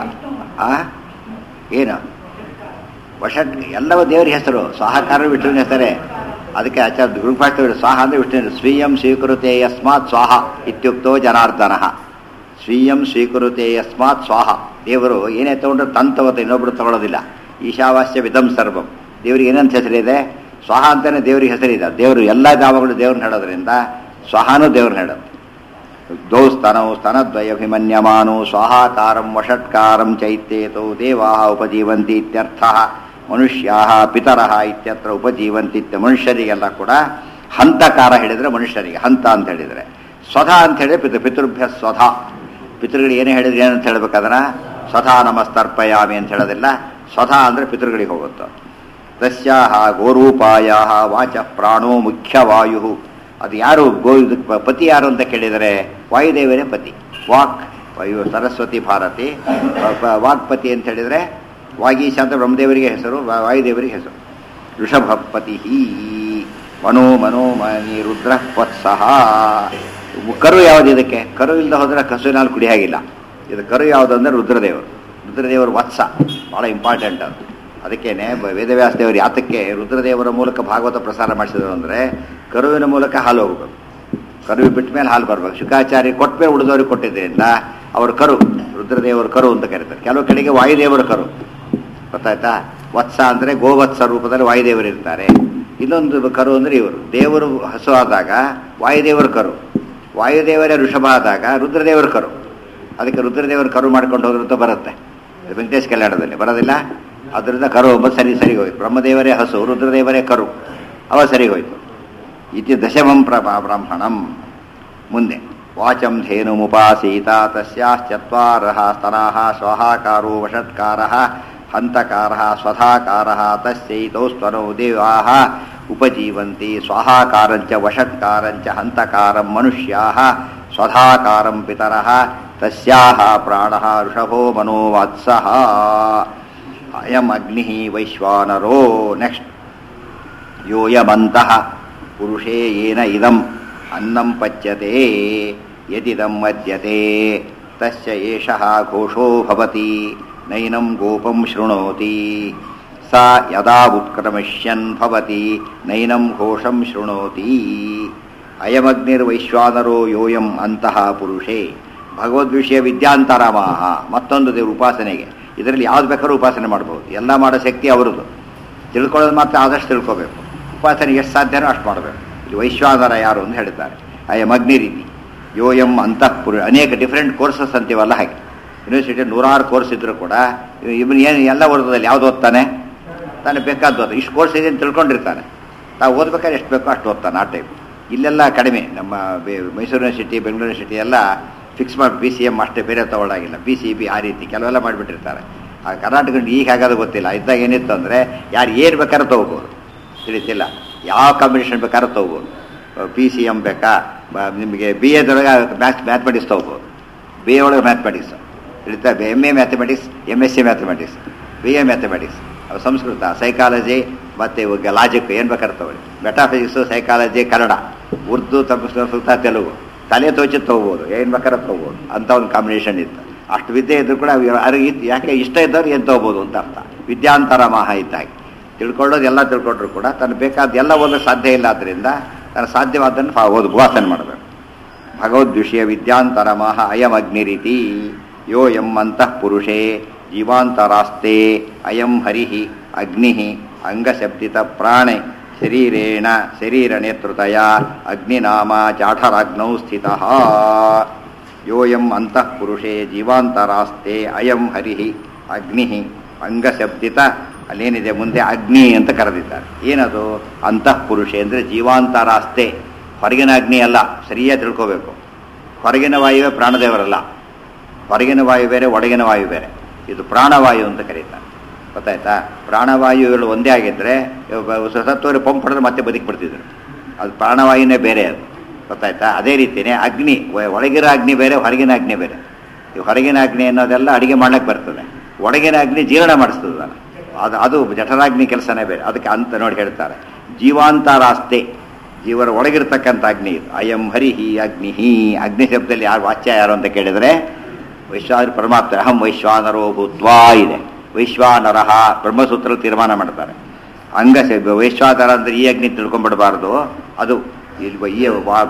ಏನು ವಷಟ್ ಎಲ್ಲವೂ ದೇವರ ಹೆಸರು. ಸ್ವಾಹಾಕಾರ ವಿಷ್ಣುವಿನ ಹೆಸರೇ. ಅದಕ್ಕೆ ಆಚಾರ್ಯ ಗುರುಪಾಠ ಸ್ವಾಹ ಅಂದರೆ ವಿಷ್ಣು. ಸ್ವೀಯಂ ಸ್ವೀಕೃತೆ ಯಸ್ಮಾತ್ ಸ್ವಾಹ ಇತ್ಯುಕ್ತೋ ಜನಾರ್ದನ. ಸ್ವೀಯಂ ಸ್ವೀಕೃತೆ ಯಸ್ಮಾತ್ ಸ್ವಾಹ. ದೇವರು ಏನೇ ತಗೊಂಡ್ರೆ ತಂತವತ್ತು ಇನ್ನೊಬ್ರು ತಗೊಳ್ಳೋದಿಲ್ಲ. ಈಶಾವಾಸ್ಯ ವಿಧಂ ಸರ್ವಂ. ದೇವರಿಗೆ ಏನಂತ ಹೆಸರಿದೆ? ಸ್ವಾಹ ಅಂತಲೇ ದೇವರಿಗೆ ಹೆಸರಿದೆ. ದೇವರು ಎಲ್ಲ ನಾಮಗಳು ದೇವ್ರನ್ನ ಹೇಳೋದ್ರಿಂದ ಸ್ವಾಹಾನೂ ದೇವ್ರನ್ನ ಹೇಳೋದು. ದೌ ಸ್ತನೌ ಸ್ತನದ್ವಯಭಿಮನ್ಯಮಾನೋ ಸ್ವಾಹಾಕಾರಂ ವಷಟ್ಕಾರಂ ಚೈತ್ಯೇತೌ ದೇವಾಹ ಉಪಜೀವಂತಿ ಇತ್ಯರ್ಥಃ. ಮನುಷ್ಯಾಹ ಪಿತರಃ ಇತ್ಯತ್ರ ಉಪಜೀವಂತಿ. ಮನುಷ್ಯರಿಗೆಲ್ಲ ಕೂಡ ಹಂತಕಾರ ಹೇಳಿದರೆ ಮನುಷ್ಯರಿಗೆ ಹಂತ ಅಂತ ಹೇಳಿದರೆ. ಸ್ವಧಾ ಅಂತ ಹೇಳಿದ್ರೆ ಪಿತೃಭ್ಯ ಸ್ವಧಾ. ಪಿತೃಗಳಿಗೆ ಏನೇ ಹೇಳಿದ್ರೆ ಏನಂತ ಹೇಳ್ಬೇಕಾದ್ರೆ ಸ್ವಧಾ ನಮಸ್ತರ್ಪಯಾಮಿ ಅಂತ ಹೇಳೋದಿಲ್ಲ. ಸ್ವಧಾ ಅಂದರೆ ಪಿತೃಗಳಿಗೆ ಹೋಗುತ್ತೆ. ತಸ್ಯಾಹ ಗೋರೂಪಾಯಾಹ ವಾಚ ಪ್ರಾಣೋ ಮುಖ್ಯವಾಯು. ಅದು ಯಾರು ಪತಿ ಯಾರು ಅಂತ ಕೇಳಿದರೆ ವಾಯುದೇವರೇ ಪತಿ. ವಾಕ್ ಸರಸ್ವತಿ ಭಾರತಿ ವಾಕ್ಪತಿ ಅಂತ ಹೇಳಿದರೆ ವಾಗೀಶ ಅಂತ ಬ್ರಹ್ಮದೇವರಿಗೆ ಹೆಸರು, ವಾಯುದೇವರಿಗೆ ಹೆಸರು. ಋಷಭಪತಿ ಮನೋಮನಿ ರುದ್ರ ವತ್ಸಃ. ಕರು ಯಾವುದು ಇದಕ್ಕೆ? ಕರು ಇಲ್ಲದೆ ಹೋದರೆ ಕಸುವಿನಲ್ಲಿ ಕುಡಿಯಾಗಿಲ್ಲ. ಇದು ಕರು ಯಾವುದು ಅಂದರೆ ರುದ್ರದೇವರು. ರುದ್ರದೇವರು ವತ್ಸ ಭಾಳ ಇಂಪಾರ್ಟೆಂಟ್ ಅದು. ಅದಕ್ಕೇನೆ ವೇದವ್ಯಾಸ ದೇವರು ಯಾತಕ್ಕೆ ರುದ್ರದೇವರ ಮೂಲಕ ಭಾಗವತ ಪ್ರಸಾರ ಮಾಡಿಸಿದ್ರು ಅಂದರೆ ಕರುವಿನ ಮೂಲಕ ಹಾಲು ಹೋಗಬೇಕು. ಕರುವಿ ಬಿಟ್ಟ ಮೇಲೆ ಹಾಲು ಬರಬೇಕು. ಶುಕಾಚಾರ್ಯ ಕೊಟ್ಟ ಮೇಲೆ ಉಳಿದವ್ರಿಗೆ ಕೊಟ್ಟಿದ್ದರಿಂದ ಅವರು ಕರು, ರುದ್ರದೇವರು ಕರು ಅಂತ ಕರೀತಾರೆ. ಕೆಲವು ಕಡೆಗೆ ವಾಯುದೇವರ ಕರು. ಗೊತ್ತಾಯ್ತಾ? ವತ್ಸ ಅಂದರೆ ಗೋವತ್ಸ ರೂಪದಲ್ಲಿ ವಾಯುದೇವರು ಇರ್ತಾರೆ. ಇನ್ನೊಂದು ಕರು ಅಂದರೆ ಇವರು. ದೇವರು ಹಸು ಆದಾಗ ವಾಯುದೇವರ ಕರು, ವಾಯುದೇವರೇ ಋಷಭ ಆದಾಗ ರುದ್ರದೇವರ ಕರು. ಅದಕ್ಕೆ ರುದ್ರದೇವರು ಕರು ಮಾಡ್ಕೊಂಡು ಹೋದ್ರು ಅಂತ ಬರುತ್ತೆ ವೆಂಕಟೇಶ್ ಕಲ್ಯಾಣದಲ್ಲಿ. ಬರೋದಿಲ್ಲ. ಅದರಿಂದ ಕರು ಒಬ್ಬರು ಸರಿ ಹೋಯ್ತು. ಬ್ರಹ್ಮದೇವರೇ ಹಸು, ರುದ್ರದೇವರೇ ಕರು, ಅವ ಸರಿ ಹೋಯ್ತು. ಇತಿ ದಶಮಂ ಬ್ರಾಹ್ಮಣಂ. ಮುಂದೆ ವಾಚಂ ಧೇನುಮುಪಾಸೀತ ತಸ್ಯಾಶ್ಚತ್ವಾರಃ ಸ್ತನಾಃ ಸ್ವಾಹಾಕಾರೋ ವಷಟ್ಕಾರಃ ಹಂತಕಾರಃ ಸ್ವಧಾಕಾರಃ ತಸ್ಯೈತೌ ಸ್ತನೌ ದೇವಾಃ ಉಪಜೀವಂತಿ. ಸ್ವಾಹಾಕಾರಂಚ ವಷಟ್ಕಾರಂಚ ಹಂತಕಾರಂ ಮನುಷ್ಯಾಃ ಸ್ವಧಾಕಾರಂ ಪಿತರಃ ತಸ್ಯಾಃ ಪ್ರಾಣಃ ಋಷಭೋ ಮನೋವಾತ್ಸಃ. ಅಯಂ ಅಗ್ನಿಃ ವೈಶ್ವಾನರೋ. ನೆಕ್ಸ್ಟ್ ಯೋಯಮಂತಃ ಪುರುಷೇ ಯೇನ ಇದಂ ಅನ್ನಂ ಪಚ್ಯತೆ ಯದಿದಂ ಮದ್ಯತೆ ತಸ್ಯ ಏಷಃ ಘೋಷೋ ಭವತಿ ನೈನಂ ಗೋಪಂ ಶೃಣೋತಿ. ಸ ಯದಾ ಉತ್ಕ್ರಮಿಷ್ಯನ್ ಭವತಿ ನೈನಂ ಘೋಷಂ ಶೃಣೋತಿ. ಅಯಮಗ್ನಿರ್ವೈಶ್ವಾನರೋ ಯೋಯಂ ಅಂತಃ ಪುರುಷೇ. ಭಗವದ್ವಿಷಯ ವಿದ್ಯಾಂತರಾಮಾಹ. ಮತ್ತೊಂದು ದೇವರು ಉಪಾಸನೆಗೆ. ಇದರಲ್ಲಿ ಯಾವ್ದು ಬೇಕಾದ್ರೂ ಉಪಾಸನೆ ಮಾಡ್ಬೋದು. ಎಲ್ಲ ಮಾಡೋ ಶಕ್ತಿ ಅವರದು. ತಿಳ್ಕೊಳ್ಳೋದು ಮಾತ್ರ ಆದಷ್ಟು ತಿಳ್ಕೋಬೇಕು. ಉಪಾಸನೆ ಎಷ್ಟು ಸಾಧ್ಯನೋ ಅಷ್ಟು ಮಾಡಬೇಕು. ಇಲ್ಲಿ ವೈಶ್ವಾನರ ಯಾರು ಅಂತ ಹೇಳ್ತಾರೆ. ಅಯಮಗ್ನಿ ರೀತಿ ಯೋಯಂ ಅಂತಃಪುರ. ಅನೇಕ ಡಿಫ್ರೆಂಟ್ ಕೋರ್ಸಸ್ ಅಂತೀವಲ್ಲ ಹಾಗೆ. ಯೂನಿವರ್ಸಿಟಿ 100 ಕೋರ್ಸ್ ಇದ್ದರೂ ಕೂಡ ಇವನು ಏನು ಎಲ್ಲ ಓದೋದಲ್ಲಿ ಯಾವ್ದು ಓದ್ತಾನೆ? ತಾನು ಬೇಕಾದ್ದು ಓದ. ಇಷ್ಟು ಕೋರ್ಸ್ ಇದೆ ಅಂತ ತಿಳ್ಕೊಂಡಿರ್ತಾನೆ. ತಾವು ಓದ್ಬೇಕಾದ್ರೆ ಎಷ್ಟು ಬೇಕೋ ಅಷ್ಟು ಓದ್ತಾನೆ. ಆ ಟೈಪ್ ಇಲ್ಲೆಲ್ಲ ಕಡಿಮೆ. ನಮ್ಮ ಮೈಸೂರು ಯೂನಿವರ್ಸಿಟಿ, ಬೆಂಗಳೂರು ಯೂನಿವರ್ಸಿಟಿ ಎಲ್ಲ ಫಿಕ್ಸ್ ಮಾಡಿ PCM ಅಷ್ಟೇ, ಬೇರೆ ತಗೊಳ್ಳಾಗಿಲ್ಲ. PCB ಆ ರೀತಿ ಕೆಲವೆಲ್ಲ ಮಾಡಿಬಿಟ್ಟಿರ್ತಾರೆ. ಆ ಕರ್ನಾಟಕ ಈಗ ಆಗೋದು ಗೊತ್ತಿಲ್ಲ. ಇದ್ದಾಗ ಏನಿತ್ತು ಅಂದರೆ ಯಾರು ಏನು ಬೇಕಾದ್ರೂ ತೊಗೋಬೋದು. ತಿಳಿತಿಲ್ಲ, ಯಾವ ಕಾಂಬಿನೇಷನ್ ಬೇಕಾದ್ರೂ ತೊಗೋಬೋದು. PCM ಬೇಕಾ ನಿಮಗೆ BA ದೊಳಗೆ ಮ್ಯಾಥಮೆಟಿಕ್ಸ್ ತೊಗೋಬೋದು. BA ಒಳಗೆ ಮ್ಯಾಥಮೆಟಿಕ್ಸ್ ತಿಳಿತಾ. MA mathematics, MSc mathematics, BA mathematics, Sanskrit, psychology ಮತ್ತು ಇವಾಗ ಲಾಜಿಕ್ ಏನು ಬೇಕಾದ್ರೆ ತೊಗೊಳ್ಳಿ. ಮೆಟಾಫಿಸಿಕ್ಸು, ಸೈಕಾಲಜಿ, ಕನ್ನಡ, ಉರ್ದು, ಸಂಸ್ಕೃತ, ತೆಲುಗು, ತಲೆ ತೋಚಿದ್ದು ತೊಗೋಬೋದು. ಏನು ಬೇಕಾದ್ರೆ ತೊಗೋಬೋದು. ಅಂಥ ಒಂದು ಕಾಂಬಿನೇಷನ್ ಇತ್ತು. ಅಷ್ಟು ವಿದ್ಯೆ ಇದ್ದರೂ ಕೂಡ ಯಾಕೆ ಇಷ್ಟ ಇದ್ದವ್ರು ಏನು ತೊಗೋಬೋದು ಅಂತ ಅರ್ಥ. ವಿದ್ಯಾಂತರ ಮಹ ಇದ್ದಾಗಿ ತಿಳ್ಕೊಳ್ಳೋದು ಎಲ್ಲ ತಿಳ್ಕೊಂಡ್ರು ಕೂಡ ತನಗೆ ಬೇಕಾದ ಎಲ್ಲ ಓದೋಕ್ಕೆ ಸಾಧ್ಯ ಇಲ್ಲ. ಆದ್ದರಿಂದ ತನ್ನ ಸಾಧ್ಯವಾದನ್ನು ಓದು ಉಪಾಸನೆ ಮಾಡಬೇಕು. ಭಗವದ್ವಿಷಯ ವಿದ್ಯಾಂತರಮಃ ಅಯಮಗ್ನಿರಿತಿ ಯೋಯಂ ಅಂತಃ ಪುರುಷೇ ಜೀವಾಂತರಾಸ್ತೆ ಅಯಂ ಹರಿಃ ಅಗ್ನಿಃ ಅಂಗಶಬ್ದಿತ ಪ್ರಾಣೆ ಶರೀರೇಣ ಶರೀರನೇತೃತಯ ಅಗ್ನಿನಾಮ ಜಾಠರಾಗ್ನೌ ಸ್ಥಿತಃ ಯೋಯಂ ಅಂತಃ ಪುರುಷೇ ಜೀವಾಂತರಾಸ್ತೆ ಅಯಂ ಹರಿಃ ಅಗ್ನಿಃ ಅಂಗಶಬ್ದಿತ ಅಲ್ಲೇನಿದೆ ಮುಂದೆ ಅಗ್ನಿ ಅಂತ ಕರೆದಿದ್ದಾರೆ. ಏನದು ಅಂತಃ ಪುರುಷೇ ಅಂದರೆ ಜೀವಾಂತರಾಸ್ತೆ, ಹೊರಗಿನ ಅಗ್ನಿ ಅಲ್ಲ, ಸರಿಯಾಗಿ ತಿಳ್ಕೋಬೇಕು. ಹೊರಗಿನ ವಾಯುವೇ ಪ್ರಾಣದೇವರಲ್ಲ, ಹೊರಗಿನ ವಾಯು ಬೇರೆ ಒಳಗಿನ ವಾಯು ಬೇರೆ. ಇದು ಪ್ರಾಣವಾಯು ಅಂತ ಕರೀತಾರೆ, ಗೊತ್ತಾಯ್ತಾ? ಪ್ರಾಣವಾಯುಗಳು ಒಂದೇ ಆಗಿದ್ದರೆ ಸತ್ತೋರಿ ಪಂಪ್ ಹೊಡೆದ್ರೆ ಮತ್ತೆ ಬದುಕಿಬಿಡ್ತಿದ್ರು. ಅದು ಪ್ರಾಣವಾಯುನೇ ಬೇರೆ, ಅದು ಗೊತ್ತಾಯ್ತಾ? ಅದೇ ರೀತಿಯೇ ಅಗ್ನಿ, ಒಳಗಿರೋ ಅಗ್ನಿ ಬೇರೆ, ಹೊರಗಿನ ಅಗ್ನಿ ಬೇರೆ. ಈ ಹೊರಗಿನ ಅಗ್ನಿ ಅನ್ನೋದೆಲ್ಲ ಅಡುಗೆ ಮಾಡ್ಲಿಕ್ಕೆ ಬರ್ತದೆ, ಒಳಗಿನ ಅಗ್ನಿ ಜೀರ್ಣ ಮಾಡಿಸ್ತದಲ್ಲ, ಅದು ಜಠರಾಗ್ನಿ ಕೆಲಸನೇ ಬೇರೆ. ಅದಕ್ಕೆ ಅಂತ ನೋಡಿ ಹೇಳ್ತಾರೆ ಜೀವಾಂತರಾಸ್ತೆ, ಜೀವರ ಒಳಗಿರ್ತಕ್ಕಂಥ ಅಗ್ನಿ ಇದು. ಅಯಂ ಹರಿಹಿ ಅಗ್ನಿಹಿ, ಅಗ್ನಿ ಶಬ್ದದಲ್ಲಿ ಯಾರು ವಾಚ್ಯ ಯಾರು ಅಂತ ಕೇಳಿದರೆ ವೈಶ್ವಾನರ ಪರಮಾತ್ಮ. ಅಹಂ ವೈಶ್ವಾನರೋ ಭೂತ್ವಾ ಇದೆ, ವೈಶ್ವಾನರಹ ಬ್ರಹ್ಮಸೂತ್ರ ತೀರ್ಮಾನ ಮಾಡ್ತಾರೆ. ವೈಶ್ವಾನರ ಅಂದರೆ ಈ ಅಗ್ನಿ ತಿಳ್ಕೊಂಡ್ಬಿಡಬಾರ್ದು, ಅದು ಈ